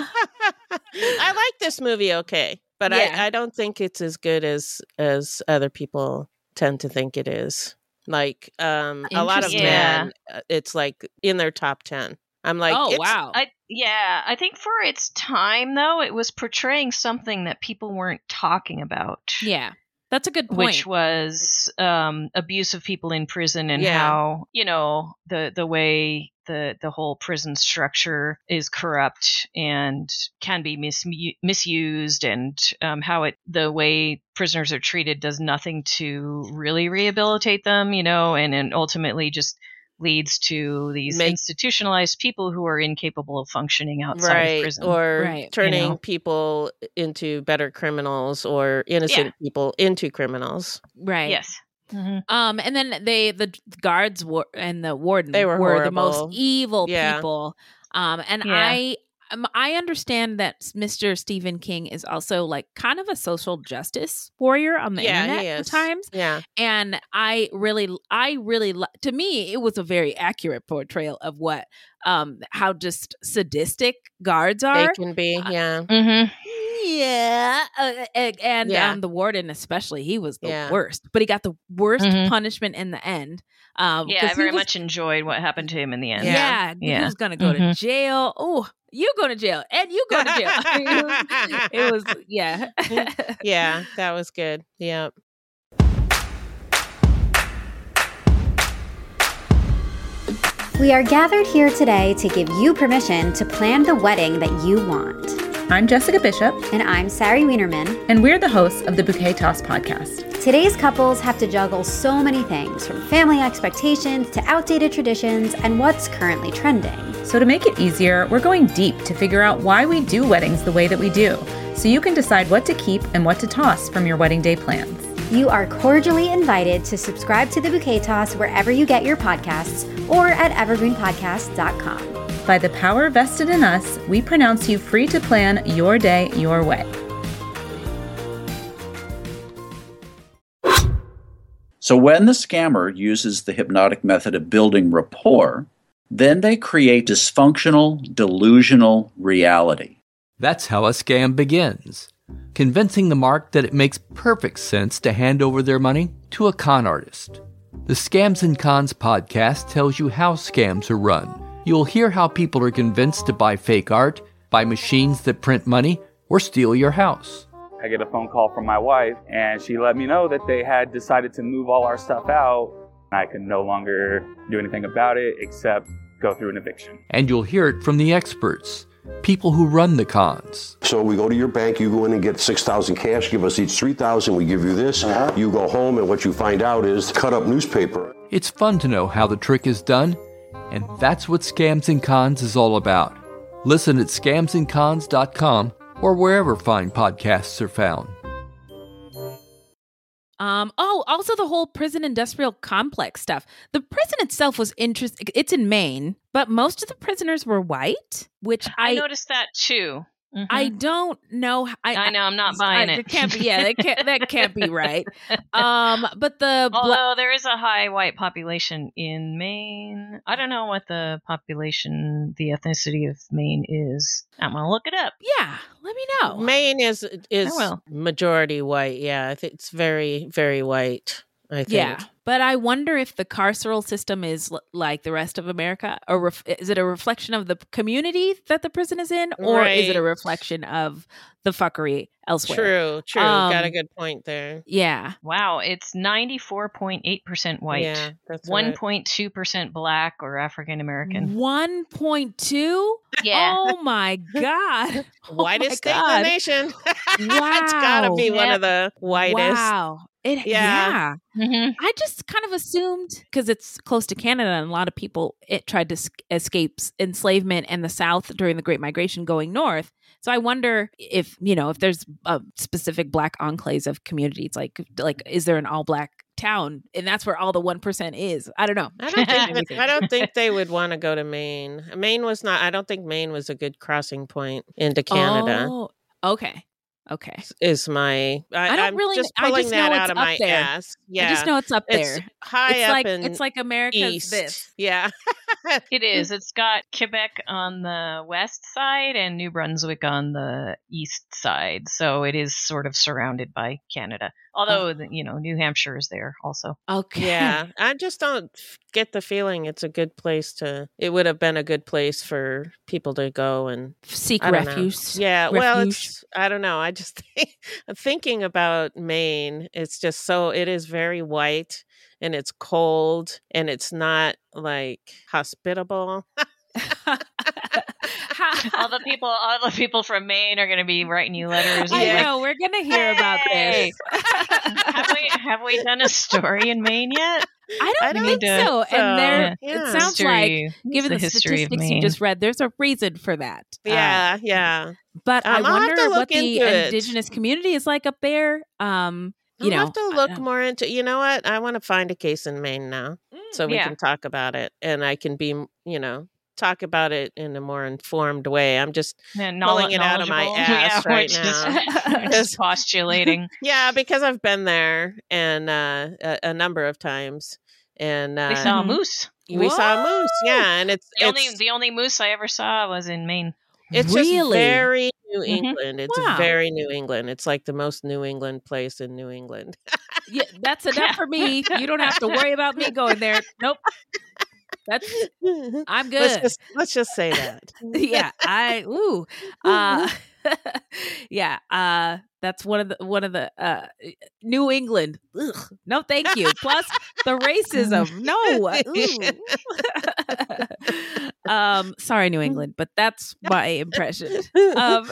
J: I like this movie okay, but
I: Yeah.
J: I, I don't think it's as good as as other people tend to think it is. Like, um, a lot of
K: Interesting.
J: men, uh, it's like in their top ten. I'm like,
I: Oh
J: it's,
I: wow!
K: I yeah, I think for its time though, it was portraying something that people weren't talking about.
I: yeah, that's a good point.
K: Which was um, abuse of people in prison and
J: Yeah.
K: how, you know, the the way the the whole prison structure is corrupt and can be mis- misused, and um, how it the way prisoners are treated does nothing to really rehabilitate them, you know, and, and ultimately just leads to these
J: Make-
K: institutionalized people who are incapable of functioning outside of
J: right,
K: prison.
J: or
I: Right.
J: turning
K: You know.
J: people into better criminals or innocent people into criminals.
I: right?
K: Yes. Mhm.
I: Um, and then they the guards were and the warden
J: They were
I: the most
J: horrible.
I: evil
J: Yeah.
I: people. Um, and
K: Yeah.
I: I um, I understand that Mister Stephen King is also like kind of a social justice warrior on the
J: yeah,
I: internet
J: he
I: at
J: is.
I: times.
J: Yeah,
I: And I really, I really, li- to me, it was a very accurate portrayal of what, um, how just sadistic guards
J: they
I: are.
J: can be. Yeah,
K: Mhm.
I: yeah. Uh, and and
J: Yeah.
I: um, the warden, especially, he was the
J: Yeah.
I: worst. But he got the worst
K: Mhm.
I: punishment in the end. Um,
K: Yeah,
I: 'cause
K: I
I: he
K: very
I: was-
K: much enjoyed what happened to him in the end.
I: Yeah,
K: Yeah.
I: he was gonna go to
K: Mhm.
I: jail. Oh, you go to jail, and you go to jail. it, was, it was, yeah.
J: Yeah, that was good. Yeah.
H: We are gathered here today to give you permission to plan the wedding that you want.
L: I'm Jessica Bishop.
H: And I'm Sari Wienerman.
L: And we're the hosts of the Bouquet Toss podcast.
H: Today's couples have to juggle so many things, from family expectations to outdated traditions and what's currently trending.
L: So to make it easier, we're going deep to figure out why we do weddings the way that we do, so you can decide what to keep and what to toss from your wedding day plans.
H: You are cordially invited to subscribe to the Bouquet Toss wherever you get your podcasts or at evergreen podcast dot com.
L: By the power vested in us, we pronounce you free to plan your day your way.
M: So when the scammer uses the hypnotic method of building rapport, then they create dysfunctional, delusional reality.
N: That's how a scam begins. Convincing the mark that it makes perfect sense to hand over their money to a con artist. The Scams and Cons podcast tells you how scams are run. You'll hear how people are convinced to buy fake art, buy machines that print money, or steal your house.
O: I get a phone call from my wife, and she let me know that they had decided to move all our stuff out. I could no longer do anything about it except go through an eviction.
N: And you'll hear it from the experts. People who run the cons.
P: So we go to your bank, you go in and get six thousand cash, give us each three thousand, we give you this. Uh-huh. You go home and what you find out is cut up newspaper.
N: It's fun to know how the trick is done, and that's what Scams and Cons is all about. Listen at scams and cons dot com or wherever fine podcasts are found.
I: Um, oh, also the whole prison industrial complex stuff. The prison itself was interesting. It's in Maine, but most of the prisoners were white, which I,
K: I noticed that too. Mm-hmm.
I: I don't know. I,
K: I know I'm not buying
I: I,
K: it.
I: it can't be. Yeah, that can't. That can't be right. Um, but the
K: although there is a high white population in Maine, I don't know what the population, the ethnicity of Maine is. I'm gonna look it up.
I: Yeah, let me know.
J: Maine is is majority white. Yeah, I think it's very very white. I think.
I: Yeah, but I wonder if the carceral system is l- like the rest of America, or ref- is it a reflection of the community that the prison is in, or
J: Right.
I: is it a reflection of the fuckery elsewhere?
J: True, true.
I: Um,
J: Got a good point there.
I: Yeah.
K: Wow, it's ninety-four point eight percent white,
J: Yeah, that's right.
K: one point two percent black or African American.
I: one point two?
K: Yeah.
I: Oh my God.
J: Whitest
I: oh
J: state
I: my
J: in the
I: God.
J: nation.
I: Wow.
J: It's gotta be one
K: Yep.
J: of the whitest.
I: Wow. It, yeah.
J: Yeah.
K: Mm-hmm.
I: I just kind of assumed because it's close to Canada and a lot of people it tried to s- escape enslavement in the South during the Great Migration going north. So I wonder if, you know, if there's a specific black enclaves of communities, like, like is there an all black town? And that's where all the one percent is. I don't know.
J: I don't think I don't think they would want to go to Maine. Maine was not I don't think Maine was a good crossing point into Canada.
I: Oh, okay. Okay.
J: Is my I,
I: I don't
J: I'm
I: really
J: just
I: I
J: pulling
I: just
J: that
I: know
J: out
I: it's
J: of
I: up
J: my
I: there.
J: ass. Yeah.
I: I just know it's up there.
J: It's high
I: it's
J: up
I: like
J: in
I: it's like America's
J: east.
I: this.
J: Yeah.
K: It is. It's got Quebec on the west side and New Brunswick on the east side. So it is sort of surrounded by Canada. Although, the- you know, New Hampshire is there also.
I: Okay.
J: Yeah. I just don't f- get the feeling it's a good place to it would have been a good place for people to go and
I: Seek
J: I don't know.
I: refuge.
J: Yeah, well,
I: Refuge.
J: it's I don't know. I just think, thinking about Maine, it's just so it is very white and it's cold and it's not like hospitable.
K: all the people, all the people from Maine are going to be writing you letters.
I: I
K: like,
I: know. We're going to hear about
K: "Hey,
I: this.
K: have we have we done a story in Maine yet?
I: I don't
J: I don't
I: think
K: think
I: so.
J: so.
I: And there,
J: Yeah.
I: it sounds
K: History.
I: like, given
K: It's
I: the,
K: the history of
I: statistics you
K: Maine.
I: just read, there's a reason for that. Uh,
J: Yeah, yeah.
I: but
J: Um,
I: I
J: I'll have
I: wonder
J: to
I: what
J: look
I: the
J: into it.
I: indigenous community is like up there. Um, you
J: I'll
I: know,
J: have to
I: I
J: look
I: don't-
J: more into. You know what? I want to find a case in Maine now, so we
K: yeah.
J: can talk about it, and I can be, you know, talk about it in a more informed way. I'm just
K: Yeah,
J: pulling it out of my
K: knowledgeable.
J: ass
K: Yeah, we're
J: right
K: just-
J: now.
K: we're just postulating.
J: Yeah, because I've been there and uh, a, a number of times, and uh,
K: We saw a moose.
J: we saw a moose. Yeah, and it's
K: The
J: it's
K: only the only moose I ever saw was in Maine.
J: it's
I: Really?
J: just very New England. It's
I: Wow.
J: very New England. It's like the most New England place in New England.
I: Yeah, that's enough for me. You don't have to worry about me going there. Nope. That's I'm good.
J: Let's just let's just say that.
I: Yeah, I ooh. Uh yeah, uh that's one of the one of the uh New England. Ugh, no, thank you. Plus the racism. No. Ooh. um sorry, New England, but that's my impression. Um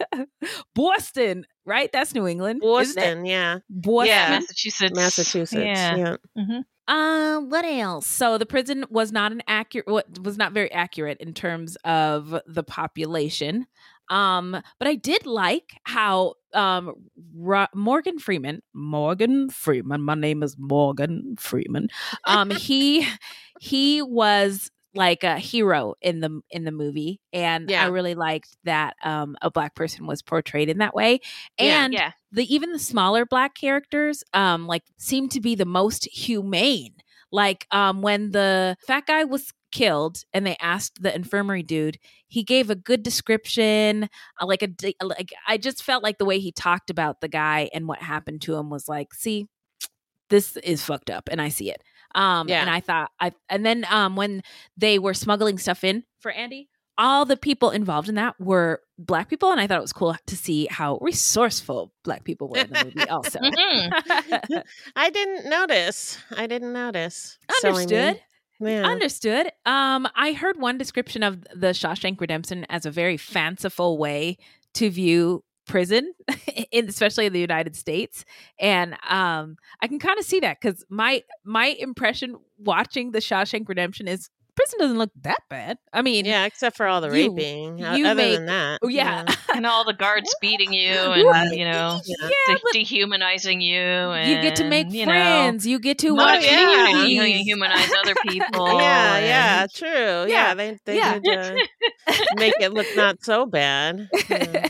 I: Boston, right? That's New England.
J: Boston, yeah.
I: Boston.
J: Yeah.
K: Massachusetts.
J: Massachusetts.
K: Yeah.
J: Yeah.
K: Mm-hmm.
I: Um, what else? So the prison was not an accurate, was not very accurate in terms of the population. Um, but I did like how um Ro- Morgan Freeman, Morgan Freeman, my name is Morgan Freeman. Um, he he was like a hero in the in the movie, and
J: Yeah.
I: I really liked that um a Black person was portrayed in that way.
J: Yeah,
I: And
K: yeah.
I: the even the smaller Black characters um like seem to be the most humane. Like um when the fat guy was killed and they asked the infirmary dude, he gave a good description, uh, like a d- like I just felt like the way he talked about the guy and what happened to him was like, see, this is fucked up, and I see it. Um,
J: Yeah.
I: and I thought I and then um when they were smuggling stuff in for Andy, all the people involved in that were Black people, and I thought it was cool to see how resourceful Black people were in the movie. Also,
K: Mm-hmm.
J: I didn't notice. I didn't notice. Silly me.
I: understood.
J: Yeah.
I: Understood. Um, I heard one description of the Shawshank Redemption as a very fanciful way to view prison, in, especially in the United States, and um, I can kind of see that because my my impression watching the Shawshank Redemption is prison doesn't look that bad. I mean,
J: Yeah, except for all the
I: you-
J: raping. O-
I: you
J: Other
I: make-
J: than that.
I: oh, yeah.
K: And all the guards beating you and,
I: Right.
K: you know,
J: Yeah.
I: Yeah,
K: de- dehumanizing you. And,
I: you get to make
K: you know,
I: friends. You get to
K: not
I: watch
J: yeah.
I: movies.
K: dehumanize other people.
J: Yeah,
K: and-
J: yeah, true. Yeah,
I: Yeah,
J: they they
I: yeah.
J: did uh, make it look not so bad. Yeah.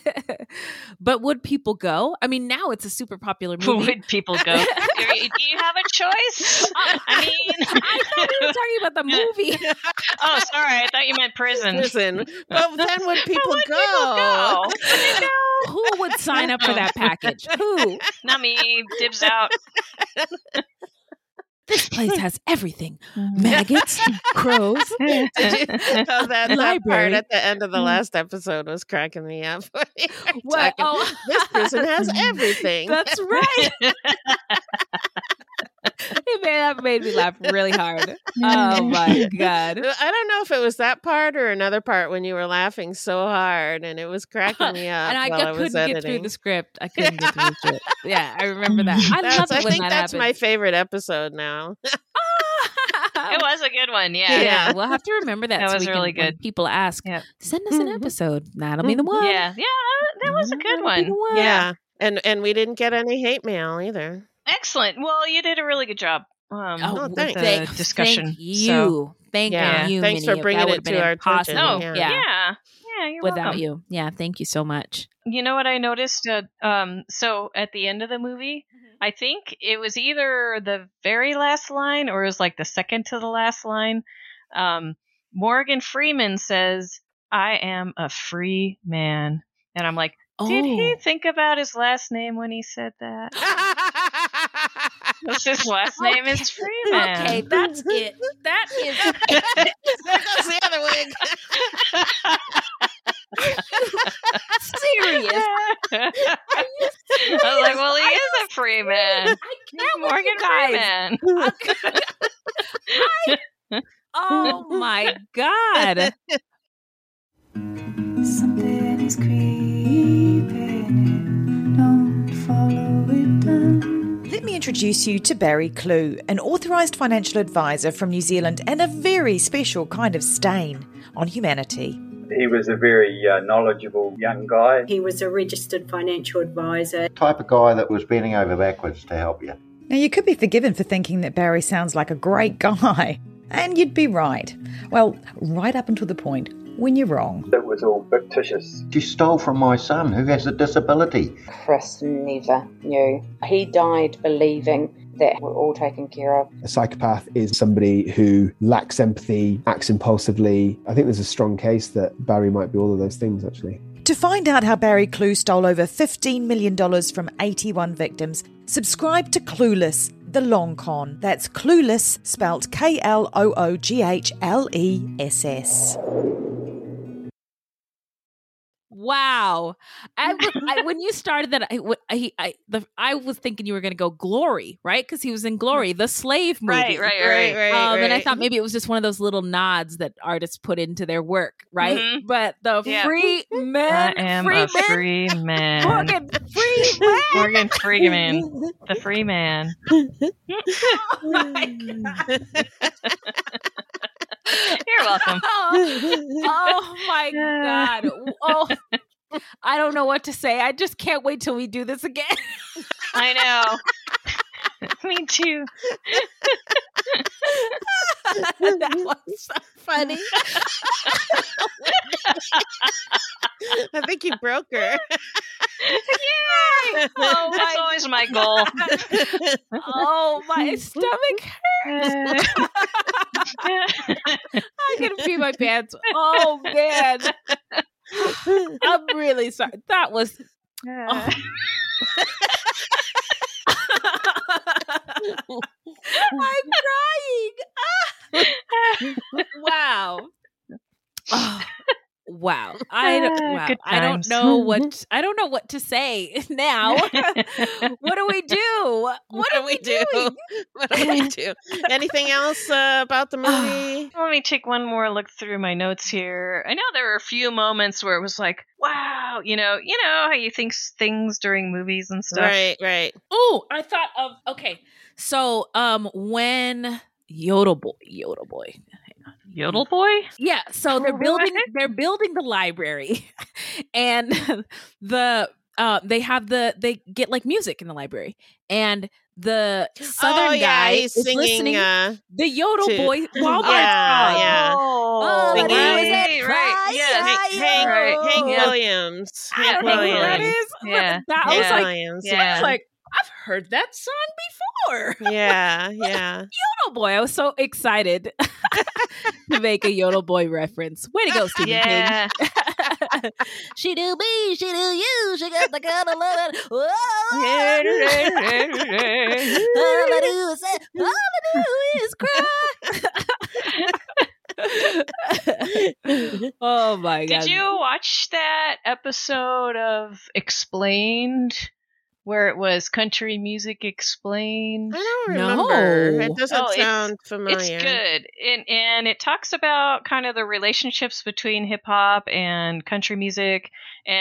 I: But would people go? I mean, now it's a super popular
K: Who
I: movie.
K: would people go? Do you have a choice? I mean,
I: I thought we were talking about the movie.
K: oh, sorry, I thought you meant prison.
J: Listen, but then would people
K: Would
J: go?
K: people go? Would they go?
I: Who would sign up for that package? Who?
K: Not me. Dibs out.
I: This place has everything: maggots, crows.
J: Did you, oh, that, that part
I: Library.
J: at the end of the last episode was cracking me up. When you were
I: What?
J: talking,
I: Oh.
J: This person has everything.
I: That's right. It made, that made me laugh really hard. Oh my god!
J: I don't know if it was that part or another part when you were laughing so hard and it was cracking me up
I: And I,
J: while
I: got-
J: I was
I: couldn't
J: editing.
I: get through the script. I couldn't get through the script. Yeah, I remember that. I
J: That's-
I: love it
J: I
I: when
J: think
I: that
J: that's my
I: happens.
J: favorite episode now.
K: It was a good one. Yeah.
I: Yeah,
J: Yeah.
I: we'll have to remember that.
K: That
I: so
K: was
I: we can-
K: really
I: when
K: good.
I: people ask,
K: Yep.
I: send us an episode. That'll be the one.
K: Yeah. Yeah. That was a good
I: That'll be
K: one.
I: the one.
J: Yeah. And and we didn't get any hate mail either.
K: Excellent. Well, you did a really good job. Um,
I: Oh,
K: with
J: thanks.
K: the
I: thank,
K: discussion.
I: Thank you.
K: So,
I: Thank
J: Yeah.
I: you.
J: Thanks for
I: Minnie.
J: bringing
I: That
J: it
I: would've
J: to
I: been
J: our
I: impossible.
J: attention.
K: oh,
J: Yeah.
K: yeah. Yeah. You're
I: Without
K: welcome.
I: you. Yeah, thank you so much.
K: You know what I noticed? Uh, um, so at the end of the movie, I think it was either the very last line or it was like the second to the last line. Um, Morgan Freeman says, "I am a free man," and I'm like, did he
I: Oh.
K: think about his last name when he said that? Because his last name is Freeman.
I: Okay, that's it. That is
J: There goes the other wig.
I: serious.
K: I was like, well, he is a free man.
I: I can't with
K: Morgan
I: you guys.
K: Freeman.
I: I- oh my god.
Q: Something is creeping in. Don't follow it down.
R: Let me introduce you to Barry Clue, an authorised financial advisor from New Zealand and a very special kind of stain on humanity.
S: He was a very uh, knowledgeable young guy.
T: He was a registered financial advisor.
U: Type of guy that was bending over backwards to help you.
R: Now, you could be forgiven for thinking that Barry sounds like a great guy, and you'd be right. Well, right up until the point when you're wrong.
S: It was all fictitious.
U: You stole from my son who has a disability.
V: Chris never knew. He died believing that we're all taken care of.
W: A psychopath is somebody who lacks empathy, acts impulsively. I think there's a strong case that Barry might be all of those things, actually.
R: To find out how Barry Clue stole over fifteen million dollars from eighty-one victims, subscribe to Clueless, the long con. That's Clueless, spelt K L O O G H L E S S.
I: Wow. I, was- I when you started that, I, w- I, I, the, I was thinking you were going to go Glory, right? Because he was in Glory, the slave movie.
K: Right, right, right.
J: right,
I: Um, And I
J: right.
I: thought maybe it was just one of those little nods that artists put into their work, right?
K: Mhm.
I: But the
K: Yeah.
I: free man,
K: I am
I: free
K: a
I: man,
K: free man.
I: Morgan free man.
K: Morgan Freeman, the free man.
I: Oh my God.
K: You're welcome.
I: Oh, oh my God. Oh, I don't know what to say. I just can't wait till we do this again.
K: I know. Me too.
I: That was so funny.
J: I think you broke her.
I: Yay! Oh
K: That's
I: my,
K: always my goal.
I: oh, my stomach hurts. I can pee my pants. Oh, man. I'm really sorry. That was. Oh. I'm crying. Wow. Oh, wow. I don't, wow.
K: Good
I: I don't
K: times.
I: know what I don't know what to say now. What do we do? What,
J: do we do? What do we do? Anything else uh, about the movie?
K: Let me take one more look through my notes here. I know there were a few moments where it was like, wow, you know, you know how you think s- things during movies and stuff.
J: Right, right.
I: Oh, I thought of okay. So um when Yodel Boy Yodel Boy.
K: Yodel Boy?
I: Yeah, so they're
K: What?
I: building they're building the library and the uh they have the they get like music in the library and the southern
J: oh, yeah,
I: guy
J: he's
I: is
J: singing
I: listening
J: uh,
I: the Yodel
J: to-
I: Boy Walmart
J: Yeah,
I: song.
J: yeah.
I: Oh,
J: Singing.
I: that was
K: Right,
I: it.
K: right, yeah.
J: Hank, Hank,
K: Right.
J: Hank
K: Yeah.
J: Williams.
I: I
J: Hank
I: don't know who
J: Williams.
I: that is.
K: Yeah.
I: That
J: Hank
I: was like
J: Williams.
I: I
K: Yeah.
I: was like I've heard that song before.
J: Yeah, yeah.
I: Yodel Boy. I was so excited to make a Yodel Boy reference. Way to go, Stephen
K: Yeah.
I: King. She do me, she do you, she got the kind of love. Whoa. All I do is say, all I do is cry. Oh my God.
K: Did you watch that episode of Explained where it was country music explained?
J: I don't remember.
I: No.
J: It doesn't
K: Oh, it's-
J: sound familiar.
K: It's good. And and it talks about kind of the relationships between hip hop and country music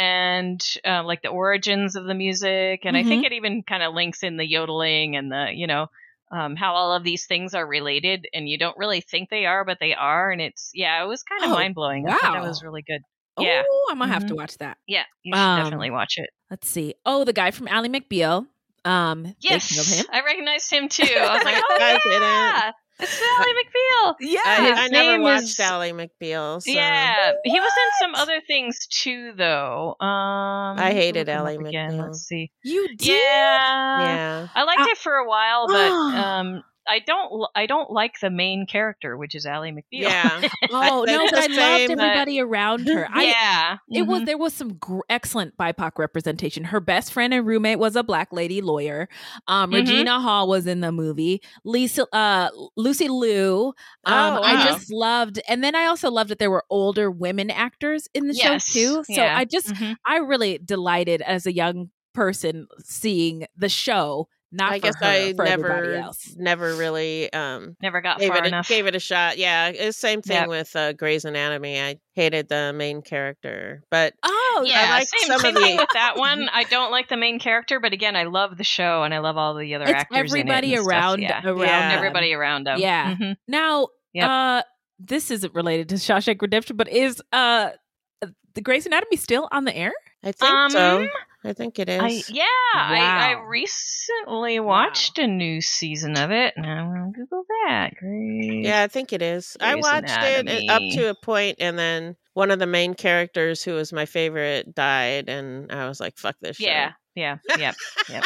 K: and uh, like the origins of the music. And I think it even kind of links in the yodeling and the, you know, um, how all of these things are related and you don't really think they are, but they are. And it's, yeah, it was kind of
I: Oh,
K: mind blowing. I thought that
I: wow.
K: was really good. Yeah.
I: Oh, I'm gonna have to
K: Mhm.
I: watch that.
K: Yeah. You should
I: Um,
K: definitely watch it.
I: Let's see. Oh, the guy from Ally McBeal. Um, they
K: Yes.
I: killed him.
K: I recognized him too. I was like, oh,
J: I didn't.
K: yeah. It's Ally McBeal.
I: Yeah.
J: I,
K: His
J: I never
K: name
J: watched
K: is-
J: Ally McBeal. So.
K: Yeah, he was in some other things too, though. Um,
J: I hated
K: look him
J: Ally
K: up again.
J: McBeal.
K: Let's see.
I: You did?
K: Yeah,
J: Yeah.
K: I liked
I: Uh,
K: it for a while, but um, I don't. l- I don't like the main character, which is Ally McBeal.
J: Yeah.
I: Oh
J: I-
I: no,
J: that's
I: but I
J: the
I: loved
J: same,
I: everybody around her. I,
K: yeah,
I: It was
K: mhm.
I: there was some gr- excellent B I P O C representation. Her best friend and roommate was a black lady lawyer. Um,
K: Mhm.
I: Regina Hall was in the movie. Lisa, uh, Lucy Liu. Um,
J: Oh,
I: I
K: wow.
I: just loved, and then I also loved that there were older women actors in the
K: Yes,
I: show too. So
K: yeah.
I: I just
K: Mhm.
I: I really delighted as a young person seeing the show. Not
J: I
I: for
J: guess
I: her,
J: I
I: for everybody
J: never,
I: else.
J: never really um,
K: never got
J: gave
K: far
J: it a,
K: enough.
J: gave it a shot. Yeah, it's same thing
K: Yep.
J: with uh, Grey's Anatomy. I hated the main character, but
I: Oh
K: Yeah,
J: I like
K: same,
J: some
K: same
J: of
K: thing
J: the-
K: with that one. I don't like the main character, but again, I love the show and I love all the other
I: It's
K: actors.
I: everybody
K: in it and
I: around
K: stuff. Yeah.
I: around
J: Yeah.
I: them.
K: Everybody around them.
I: Yeah.
K: Mhm.
I: Now,
K: Yep.
I: uh, this isn't related to Shawshank Redemption, but is uh the Grey's Anatomy still on the air?
J: I think so.
K: Um,
J: I think it is.
K: I, yeah, I, I
I: Wow.
K: recently watched a new season of it. And I'm going to Google that. Great.
J: Yeah, I think it is. I
K: Grey's
J: watched it
K: Anatomy.
J: up to a point, and then one of the main characters, who was my favorite, died, and I was like, "Fuck this show."
K: Yeah, yeah, yep, yep.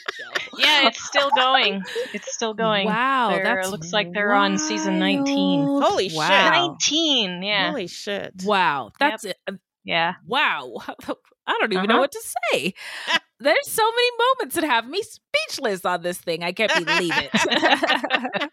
K: Yeah, it's still going. It's still going.
I: Wow,
K: They're-
I: that's
K: looks like they're on season nineteen.
I: wild.
J: Holy
I: Wow.
J: shit!
K: nineteen, yeah.
J: Holy shit!
I: Wow, that's it.
K: Yeah.
I: Wow. I don't even
K: Uh-huh.
I: know what to say. There's so many moments that have me speechless on this thing. I can't believe it.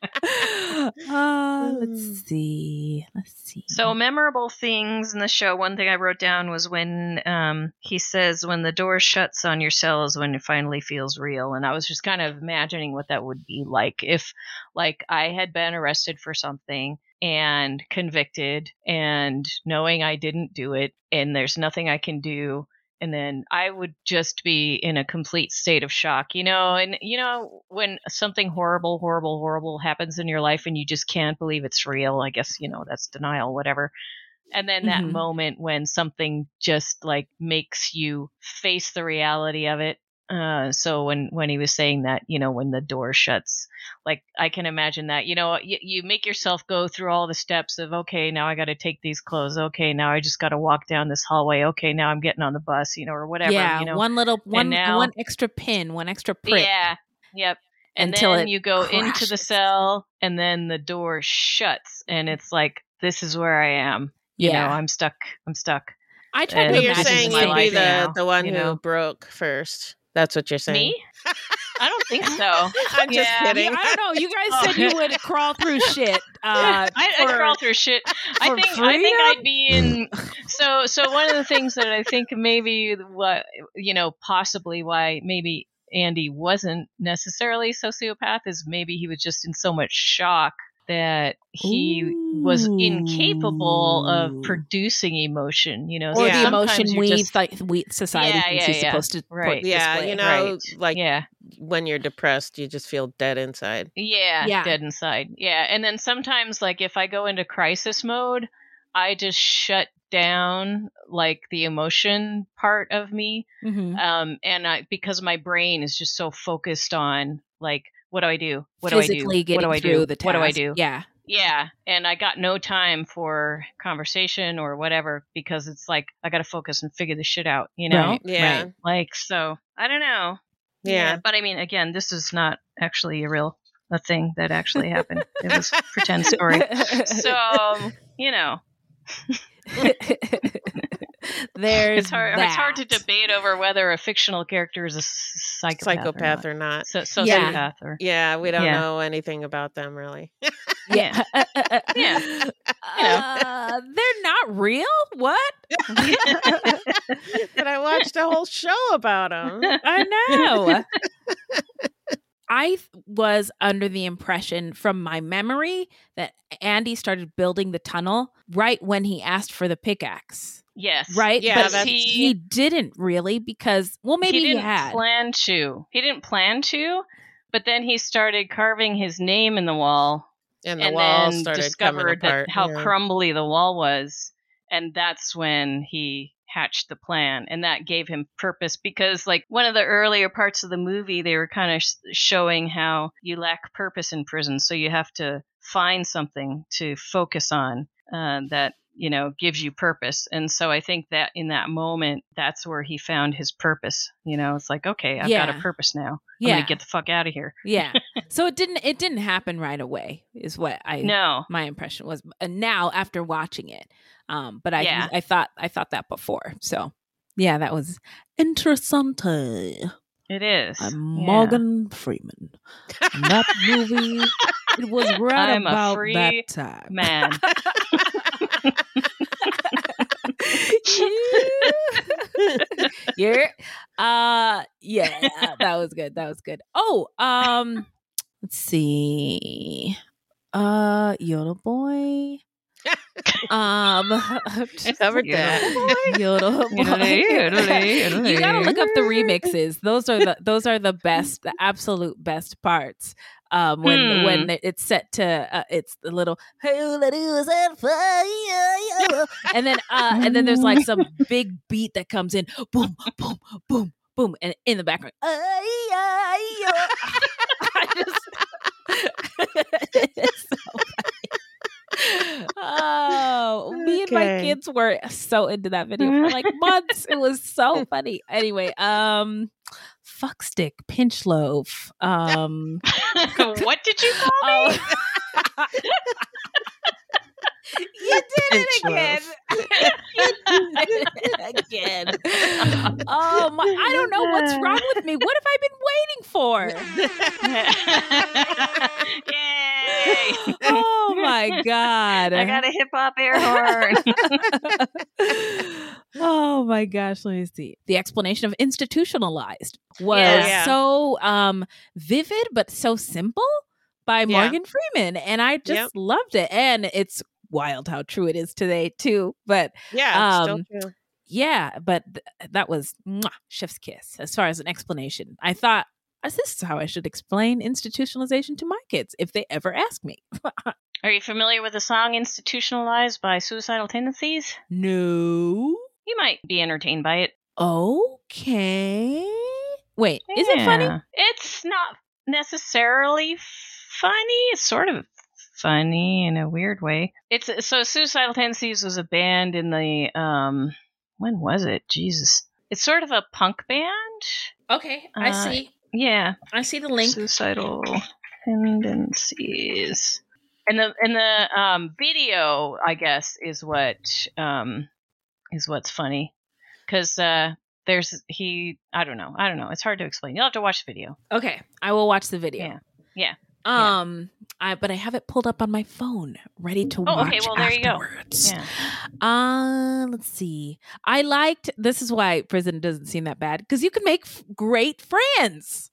I: uh, let's see. Let's see.
K: So memorable things in the show. One thing I wrote down was when um, he says, "When the door shuts on your cell is when it finally feels real." And I was just kind of imagining what that would be like if, like, I had been arrested for something and convicted, and knowing I didn't do it, and there's nothing I can do. And then I would just be in a complete state of shock, you know, and, you know, when something horrible, horrible, horrible happens in your life and you just can't believe it's real, I guess, you know, that's denial, whatever. And then that
I: Mhm.
K: moment when something just like makes you face the reality of it. Uh, so when, when he was saying that, you know, when the door shuts, like I can imagine that, you know, you, you make yourself go through all the steps of, okay, now I got to take these clothes. Okay, now I just got to walk down this hallway. Okay, now I'm getting on the bus, you know, or whatever.
I: Yeah,
K: you know?
I: one little one
K: now,
I: one extra pin, one extra prick.
K: Yeah, yep. And
I: Until
K: then
I: it
K: you go into the
I: crashes.
K: cell, and then the door shuts, and it's like, this is where I am. You
I: Yeah.
K: know, I'm stuck. I'm stuck.
I: I tried
K: And
I: to
J: But you're
K: this is
J: saying
K: my
J: you'd be
K: life
J: the,
K: now,
J: the one
K: you
J: who
K: know?
J: broke first. That's what you're saying.
K: Me? I don't think so.
J: I'm just
K: Yeah.
J: kidding.
I: Yeah, I don't know. You guys
K: Oh.
I: said you would crawl through shit. Uh,
K: I, I'd
I: for-
K: crawl through shit. I
I: for
K: think I think
I: freedom?
K: I'd be in. So so one of the things that I think maybe what you know possibly why maybe Andy wasn't necessarily a sociopath is maybe he was just in so much shock that he was incapable of producing emotion. You know,
I: or
K: so
I: the emotion
K: sometimes you're
I: we
K: just-
I: like we society
K: Yeah,
I: thinks
K: yeah,
I: he's
K: yeah.
I: supposed to
K: Right.
I: put
J: Yeah,
I: display.
J: you know,
K: Right.
J: like
K: Yeah.
J: when you're depressed, you just feel dead inside.
K: Yeah,
I: Yeah.
K: dead inside. Yeah, and then sometimes, like, if I go into crisis mode, I just shut down, like, the emotion part of me,
I: Mhm.
K: um, and I because my brain is just so focused on, like, what do I do? What do I do?
I: Physically
K: What
I: getting
K: do I
I: through
K: do?
I: the
K: What do I
I: task.
K: do?
I: Yeah.
K: Yeah, and I got no time for conversation or whatever because it's like I got to focus and figure this shit out, you know?
I: Right.
J: Yeah.
I: Right.
K: Like, so I don't know.
J: Yeah.
K: But I mean, again, this is not actually a real a thing that actually happened. It was a pretend story. So, um, you know,
I: There's
K: it's hard. It's hard to
I: that.
K: debate over whether a fictional character is a s- psychopath,
J: Psychopath
K: or
J: or not.
K: not. So,
I: Yeah.
K: sociopath or
J: Yeah, we don't
K: Yeah.
J: know anything about them really.
I: Yeah.
K: Yeah.
I: Uh, they're not real? What?
J: But I watched a whole show about them.
I: I know. I th- was under the impression from my memory that Andy started building the tunnel right when he asked for the pickaxe.
K: yes,
I: Right?
J: Yeah,
I: but
J: that's-
I: he, he didn't really because, well, maybe
K: he
I: he,
K: didn't
I: had.
K: plan to. He didn't plan to, but then he started carving his name in the wall,
J: And the
K: and
J: wall
K: then
J: started coming
K: discovered
J: apart.
K: that how
J: yeah.
K: crumbly the wall was, and that's when he hatched the plan, and that gave him purpose. Because, like, one of the earlier parts of the movie, they were kind of sh- showing how you lack purpose in prison, so you have to find something to focus on uh, that you know gives you purpose. And so I think that in that moment, that's where he found his purpose. You know, it's like, okay, I've got
I: Yeah.
K: a purpose now. I'm
I: Yeah.
K: gonna get the fuck out of here.
I: Yeah. So it didn't it didn't happen right away is what I
K: No.
I: my impression was. And now after watching it. Um but I
K: Yeah.
I: I thought I thought that before. So yeah, that was interessante.
K: It is.
I: I'm
K: Yeah.
I: Morgan Freeman. And that movie it was right
K: I'm a
I: about
K: free
I: that time.
K: man.
I: yeah. Uh yeah, that was good. That was good. Oh, um let's see. Uh Yodel Boy. Um
J: Covered that.
I: Yodel Boy.
K: Yodelay, yodelay, yodelay.
I: You gotta look up the remixes. Those are the those are the best, the absolute best parts. Um, when
K: Hmm.
I: when it- it's set to uh, it's the little "Who let you set fire," and then uh and then there's like some big beat that comes in, boom boom boom boom, and in the background. I just, it's so funny. Oh, me and my
J: Okay.
I: kids were so into that video for like months. It was so funny. Anyway, um, fuck stick, pinch loaf. Um,
K: What did you call me?
I: oh, You did it again. You did it again. Oh my! I don't know what's wrong with me. What have I been waiting for?
K: Yay!
I: Oh my God!
K: I got a hip hop air horn.
I: Oh my gosh! Let me see. The explanation of institutionalized was
J: Yeah, yeah.
I: so um, vivid, but so simple by
J: Yeah.
I: Morgan Freeman, and I just
J: Yep.
I: loved it. And it's wild how true it is today too. But
J: Yeah, it's
I: um,
J: still true.
I: yeah, but th- that was mwah, chef's kiss as far as an explanation. I thought this is how I should explain institutionalization to my kids if they ever ask me.
K: Are you familiar with the song Institutionalized by Suicidal Tendencies?
I: No.
K: You might be entertained by it.
I: Okay. Wait, is it funny?
K: Yeah. It's not necessarily funny. It's sort of funny in a weird way. It's so Suicidal Tendencies was a band in the um when was it? Jesus. It's sort of a punk band.
I: Okay, I
K: Uh,
I: see.
K: Yeah.
I: I see the link.
K: Suicidal Tendencies. And the and the um video, I guess, is what um is what's funny. Cuz uh there's he I don't know. I don't know. It's hard to explain. You'll have to watch the video.
I: Okay, I will watch the video.
K: Yeah. Yeah.
I: Um, I but I have it pulled up on my phone, ready to
K: Oh,
I: watch
K: okay. Well, there you go.
I: afterwards.
K: Yeah.
I: Uh, let's see. I liked. This is why prison doesn't seem that bad because you can make f- great friends.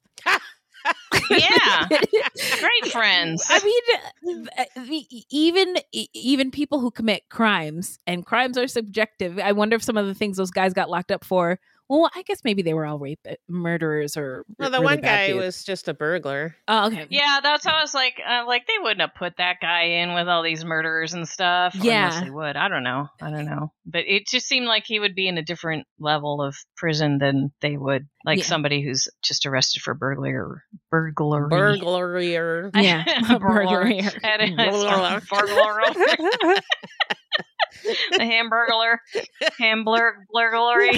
K: Yeah. Great friends.
I: I mean, uh, the- even e- even people who commit crimes, and crimes are subjective. I wonder if some of the things those guys got locked up for. Well, I guess maybe they were all rape murderers or.
J: Well, the
I: really
J: one
I: bad
J: guy
I: dudes.
J: was just a burglar.
I: Oh, okay.
K: Yeah, that's how I was like, uh, like they wouldn't have put that guy in with all these murders and stuff. Or
I: Yeah.
K: unless they would. I don't know. I don't know. But it just seemed like he would be in a different level of prison than they would, like
I: Yeah.
K: somebody who's just arrested for burglary. Burglary.
J: Burglary.
I: Yeah,
K: burglary.
I: burglary.
K: At a- burglary. The hamburglar. Hamburg burglary.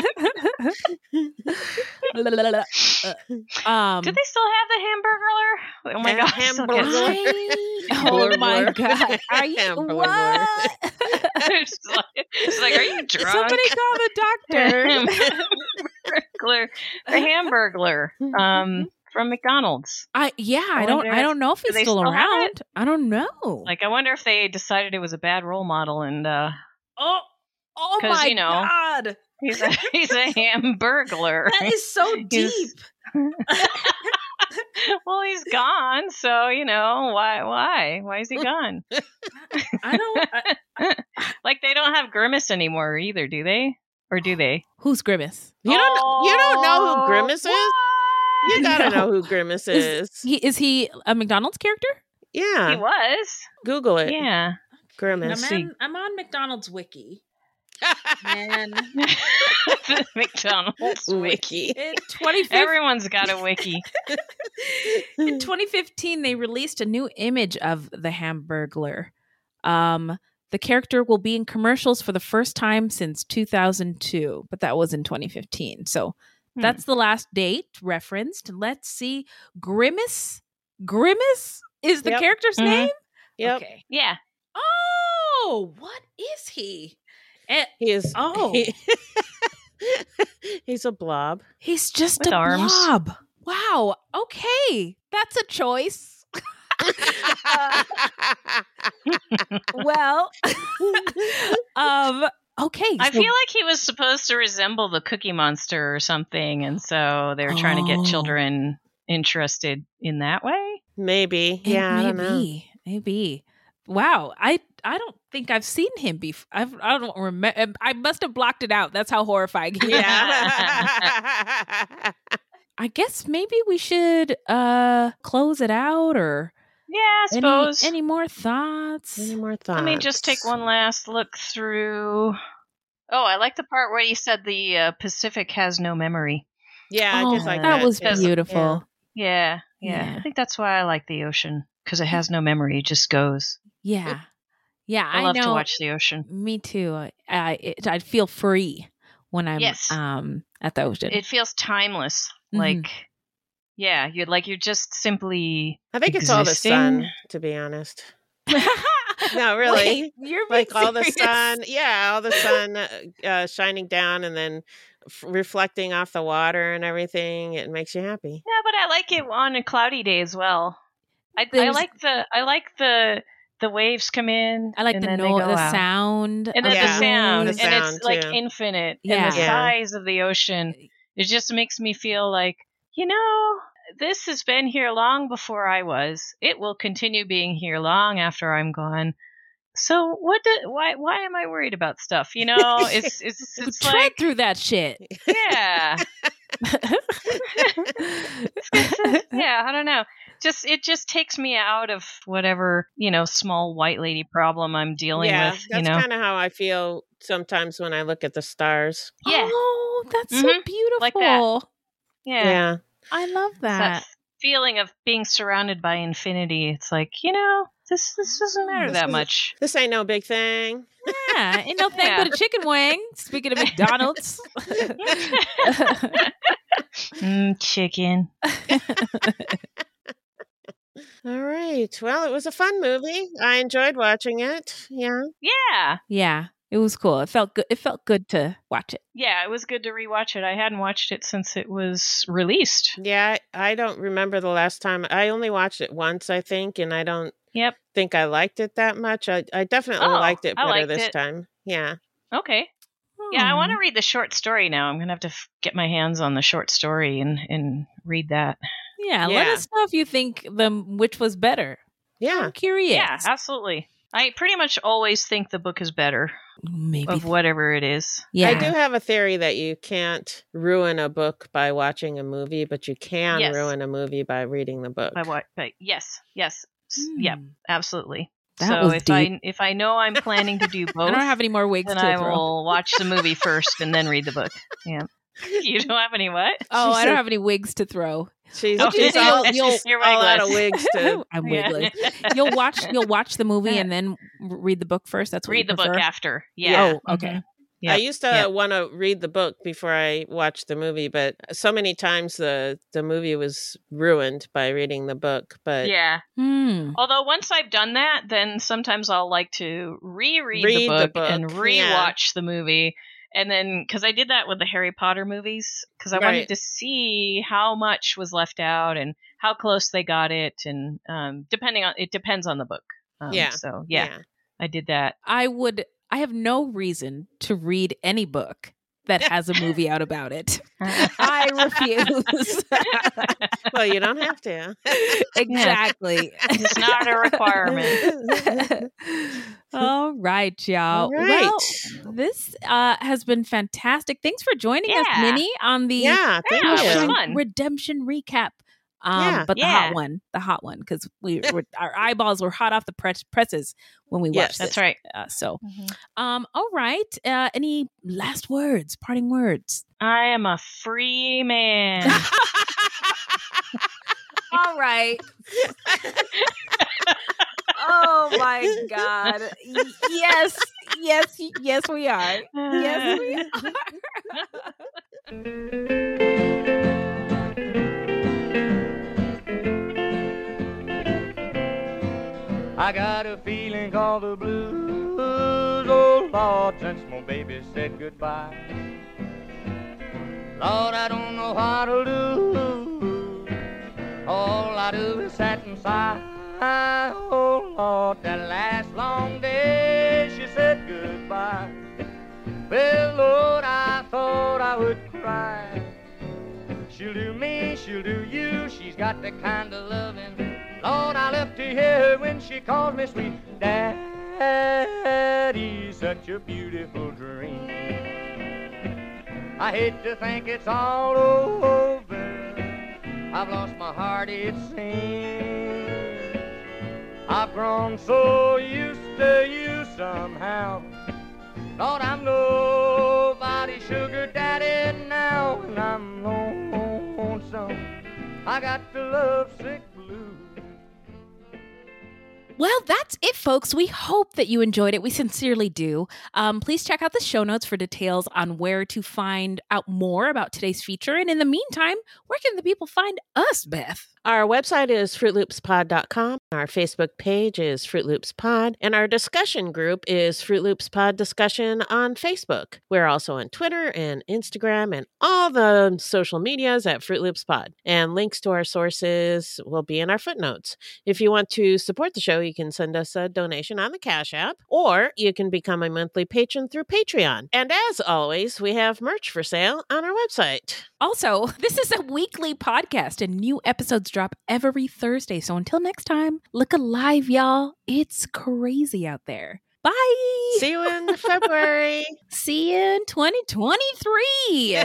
I: um,
K: Do they still have the hamburglar? Oh my
J: Ha-
K: god! I still can't say-
I: Oh my
J: Burglar.
I: god! Are you
J: Hamburglar.
I: what?
K: it's, like, it's like, are you drunk?
I: Somebody call the doctor.
K: Hamburglar. The hamburglar. Um, from McDonald's.
I: I yeah, I,
K: I
I: don't
K: wonder
I: I don't know if
K: do
I: he's
K: they
I: still
K: still have
I: around. I don't know.
K: Like, I wonder if they decided it was a bad role model, and uh,
I: oh oh
K: 'cause,
I: my
K: you know,
I: god,
K: he's a he's a hamburglar.
I: that is so
K: He's-
I: deep.
K: Well, he's gone, so you know why? Why? Why is he gone?
I: I don't. I,
K: Like, they don't have Grimace anymore either, do they? Or do they?
I: who's Grimace?
J: You don't. know, you don't know who
K: Oh,
J: Grimace is. You gotta
I: No.
J: know who Grimace is.
I: Is he is he a McDonald's character?
J: yeah,
K: He was.
J: Google it.
K: Yeah.
J: Grimace.
I: I'm on, I'm on McDonald's wiki. And
K: McDonald's
J: Wiki.
I: in twenty fifteen,
K: Everyone's got a wiki.
I: in twenty fifteen, they released a new image of the Hamburglar. Um, the character will be in commercials for the first time since two thousand two, but that was in twenty fifteen. So
K: Hmm.
I: that's the last date referenced. Let's see. Grimace? Grimace is the
J: Yep.
I: character's
K: Mhm.
I: name?
J: Yep.
I: Okay.
K: Yeah.
I: Oh, what is he? Eh,
J: He is.
I: Oh.
J: he- he's a blob.
I: he's just
K: With
I: a
K: arms.
I: blob. Wow. Okay. That's a choice. Well, um, okay.
K: I
I: so-
K: feel like he was supposed to resemble the Cookie Monster or something, and so they were trying to
I: Oh.
K: get children interested in that way.
J: Maybe.
I: It
J: Yeah, I
I: may
J: don't know.
I: be. Maybe. Wow. I I don't think I've seen him before. I've, I don't remember. I must have blocked it out. That's how horrifying he is.
J: Yeah.
I: I guess maybe we should uh close it out, or
K: Yeah, I
I: any,
K: suppose.
I: any more thoughts?
J: Any more thoughts?
K: Let me just take one last look through. Oh, I like the part where you said the uh, Pacific has no memory.
J: Yeah, I
I: Oh,
J: just like
I: that
J: that.
I: was
J: too.
I: beautiful.
K: Yeah, yeah.
I: Yeah.
K: I think that's why I like the ocean, because it has no memory; it just goes.
I: Yeah. Yeah,
K: I
I: I,
K: love
I: know.
K: to watch the ocean.
I: Me too. I I, it, I feel free when I'm
K: Yes.
I: um at the ocean.
K: It feels timeless.
I: Mhm.
K: Like, yeah, you're like you're just simply.
J: I think it's all the sun,
K: existing.
J: to be honest. No, really.
I: Wait, you're being
J: like all the
I: serious?
J: sun, yeah, all the sun uh, uh, shining down and then f- reflecting off the water and everything. It makes you happy.
K: Yeah, but I like it on a cloudy day as well. I, I
I: There's-
K: like the I like the the waves come in.
I: I like
K: and
I: the
K: then they
I: no,
K: go
I: the
K: out.
I: sound,
K: and then
J: Yeah,
K: the sound,
J: the
K: and
J: sound,
K: it's like
J: too.
K: infinite,
I: Yeah.
K: and the
J: Yeah.
K: size of the ocean. It just makes me feel like, you know, this has been here long before I was. It will continue being here long after I'm gone. So what? Do, why? Why am I worried about stuff? You know, it's it's it's
I: tread
K: like
I: through that shit.
K: yeah. Yeah, I don't know. Just it just takes me out of whatever, you know, small white lady problem I'm dealing
J: yeah,
K: with,
J: that's
K: you know.
J: kind of how I feel sometimes when I look at the stars.
K: Yeah.
I: Oh, that's so
K: Mhm.
I: beautiful.
K: Like that. Yeah.
J: Yeah.
I: I love
K: It's
I: that.
K: that feeling of being surrounded by infinity. It's like, you know, this this doesn't matter
J: This
K: that
J: is-
K: much.
J: This ain't no big thing.
I: Yeah, ain't no thing
K: Yeah.
I: but a chicken wing. Speaking of McDonald's.
K: Mm, chicken.
J: All right. Well, it was a fun movie. I enjoyed watching it. Yeah.
K: Yeah.
I: Yeah, it was cool. It felt good. It felt good to watch it.
K: Yeah, it was good to rewatch it. I hadn't watched it since it was released.
J: Yeah, I I don't remember the last time. I only watched it once, I think, and I don't
K: Yep.
J: think I liked it that much. I, I definitely
K: Oh,
J: liked it
K: I
J: better
K: liked
J: this
K: it.
J: time. Yeah.
K: Okay. Yeah, I
I: Hmm.
K: want to read the short story now. I'm going to have to f- get my hands on the short story and, and read that.
I: Yeah, let
J: Yeah.
I: us know if you think the which was better.
J: Yeah.
I: I'm curious.
K: Yeah, absolutely. I pretty much always think the book is better
I: Maybe.
K: of whatever it is.
I: Yeah.
J: I do have a theory that you can't ruin a book by watching a movie, but you can
K: Yes.
J: ruin a movie by reading the book.
K: By what? But yes, yes, S- yep,
I: Hmm.
K: absolutely.
I: That
K: so
I: was
K: if
I: deep.
K: I if I know I'm planning to do both,
I: I don't have any more wigs
K: then
I: to
K: I
I: throw.
K: will watch the movie first and then read the book. Yeah. You don't have any what?
I: Oh,
J: She
I: I don't
J: said-
I: have any wigs to throw.
J: She's,
K: Oh,
J: she's
I: you'll-
J: all,
I: you'll-
K: You're
J: all out of
K: wigless.
J: wigs to
I: I'm
K: Yeah.
I: wiggling. You'll watch. You'll watch the movie and then r- read the book first. That's what
K: Read
I: you
K: the book
I: prefer?
K: after. Yeah.
I: Oh, okay.
K: Mhm.
J: I
K: Yep.
J: used to
K: Yep.
J: want to read the book before I watched the movie, but so many times the the movie was ruined by reading the book. But
K: Yeah.
I: Hmm.
K: Although once I've done that, then sometimes I'll like to reread
J: Read
K: the,
J: the
K: book
J: book,
K: and
J: yeah.
K: rewatch the movie. And then, because I did that with the Harry Potter movies, because I
J: Right.
K: wanted to see how much was left out and how close they got it, and um, depending on it depends on the book. Um,
J: Yeah.
K: So yeah, I did that.
I: I would. I have no reason to read any book that has a movie out about it. I refuse.
J: well, you don't have to.
I: Exactly.
K: It's not a requirement.
I: All right, y'all.
J: All right.
I: Well, this uh, has been fantastic. Thanks for joining us,
K: Yeah.
I: Minnie, on the
J: Yeah, thank
K: Yeah, it was
J: you.
I: Shawshank
K: fun.
I: Redemption recap. Um,
J: Yeah.
I: but the
K: Yeah.
I: hot one, the hot one, because we were, our eyeballs were hot off the press, presses when we
J: Yes.
I: watched.
K: That's
I: this.
K: right.
I: Uh, so, um, all right. Uh, any last words, parting words?
K: I am a free man.
I: All right. Oh my God. Y- yes, yes, yes, we are. Yes, we
B: I got a feeling called the blues, oh Lord, since my baby said goodbye. Lord, I don't know how to do. All I do is sit and sigh. Oh Lord, that last long day she said goodbye. Well, Lord, I thought I would cry. She'll do me, she'll do you. She's got the kind of loving. Lord, I love to hear her when she calls me sweet Daddy. Such a beautiful dream. I hate to think it's all over. I've lost my heart, it seems. I've grown so used to you somehow. Lord, I'm nobody's sugar daddy now, and I'm lonesome. I got the lovesick blues.
I: Well, that's it, folks. We hope that you enjoyed it. We sincerely do. Um, please check out the show notes for details on where to find out more about today's feature. And in the meantime, where can the people find us, Beth?
J: Our website is fruit loops pod dot com. Our Facebook page is Fruit Loops Pod. And our discussion group is Fruit Loops Pod Discussion on Facebook. We're also on Twitter and Instagram and all the social medias at Fruit Loops Pod. And links to our sources will be in our footnotes. If you want to support the show, you can send us a donation on the Cash App, or you can become a monthly patron through Patreon. And as always, we have merch for sale on our website.
I: Also, this is a weekly podcast and new episodes drop every Thursday. So until next time, look alive, y'all. It's crazy out there. Bye.
J: See you in February.
I: See you in twenty twenty-three.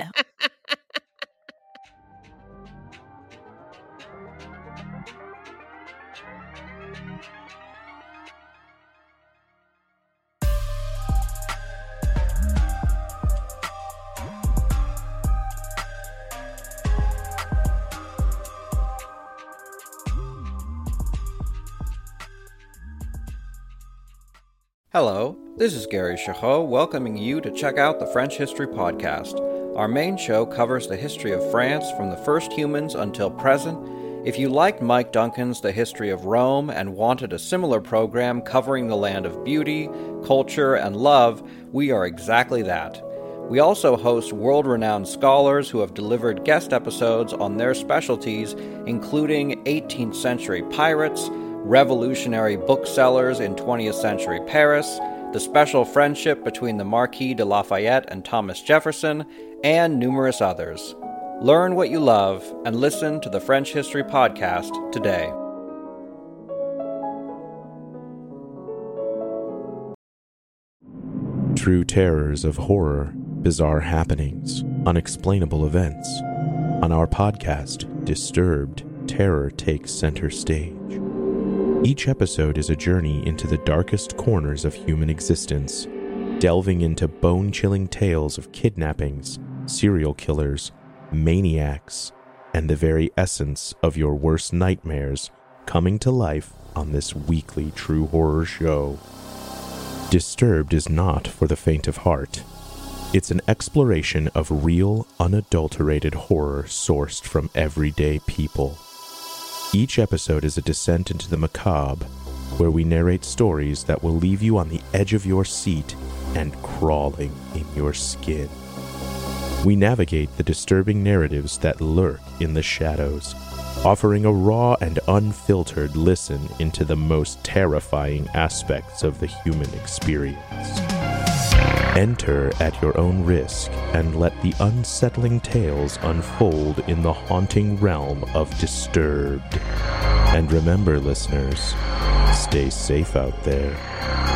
C: Hello, this is Gary Chahot welcoming you to check out the French History Podcast. Our main show covers the history of France from the first humans until present. If you liked Mike Duncan's The History of Rome and wanted a similar program covering the land of beauty, culture, and love, we are exactly that. We also host world-renowned scholars who have delivered guest episodes on their specialties, including eighteenth century pirates, revolutionary booksellers in twentieth century Paris, the special friendship between the Marquis de Lafayette and Thomas Jefferson, and numerous others. Learn what you love and listen to the French History Podcast today.
D: True terrors of horror, bizarre happenings, unexplainable events. On our podcast, Disturbed, terror takes center stage. Each episode is a journey into the darkest corners of human existence, delving into bone-chilling tales of kidnappings, serial killers, maniacs, and the very essence of your worst nightmares coming to life on this weekly true horror show. Disturbed is not for the faint of heart. It's an exploration of real, unadulterated horror sourced from everyday people. Each episode is a descent into the macabre, where we narrate stories that will leave you on the edge of your seat and crawling in your skin. We navigate the disturbing narratives that lurk in the shadows, offering a raw and unfiltered listen into the most terrifying aspects of the human experience. Enter at your own risk and let the unsettling tales unfold in the haunting realm of Disturbed. And remember, listeners, stay safe out there.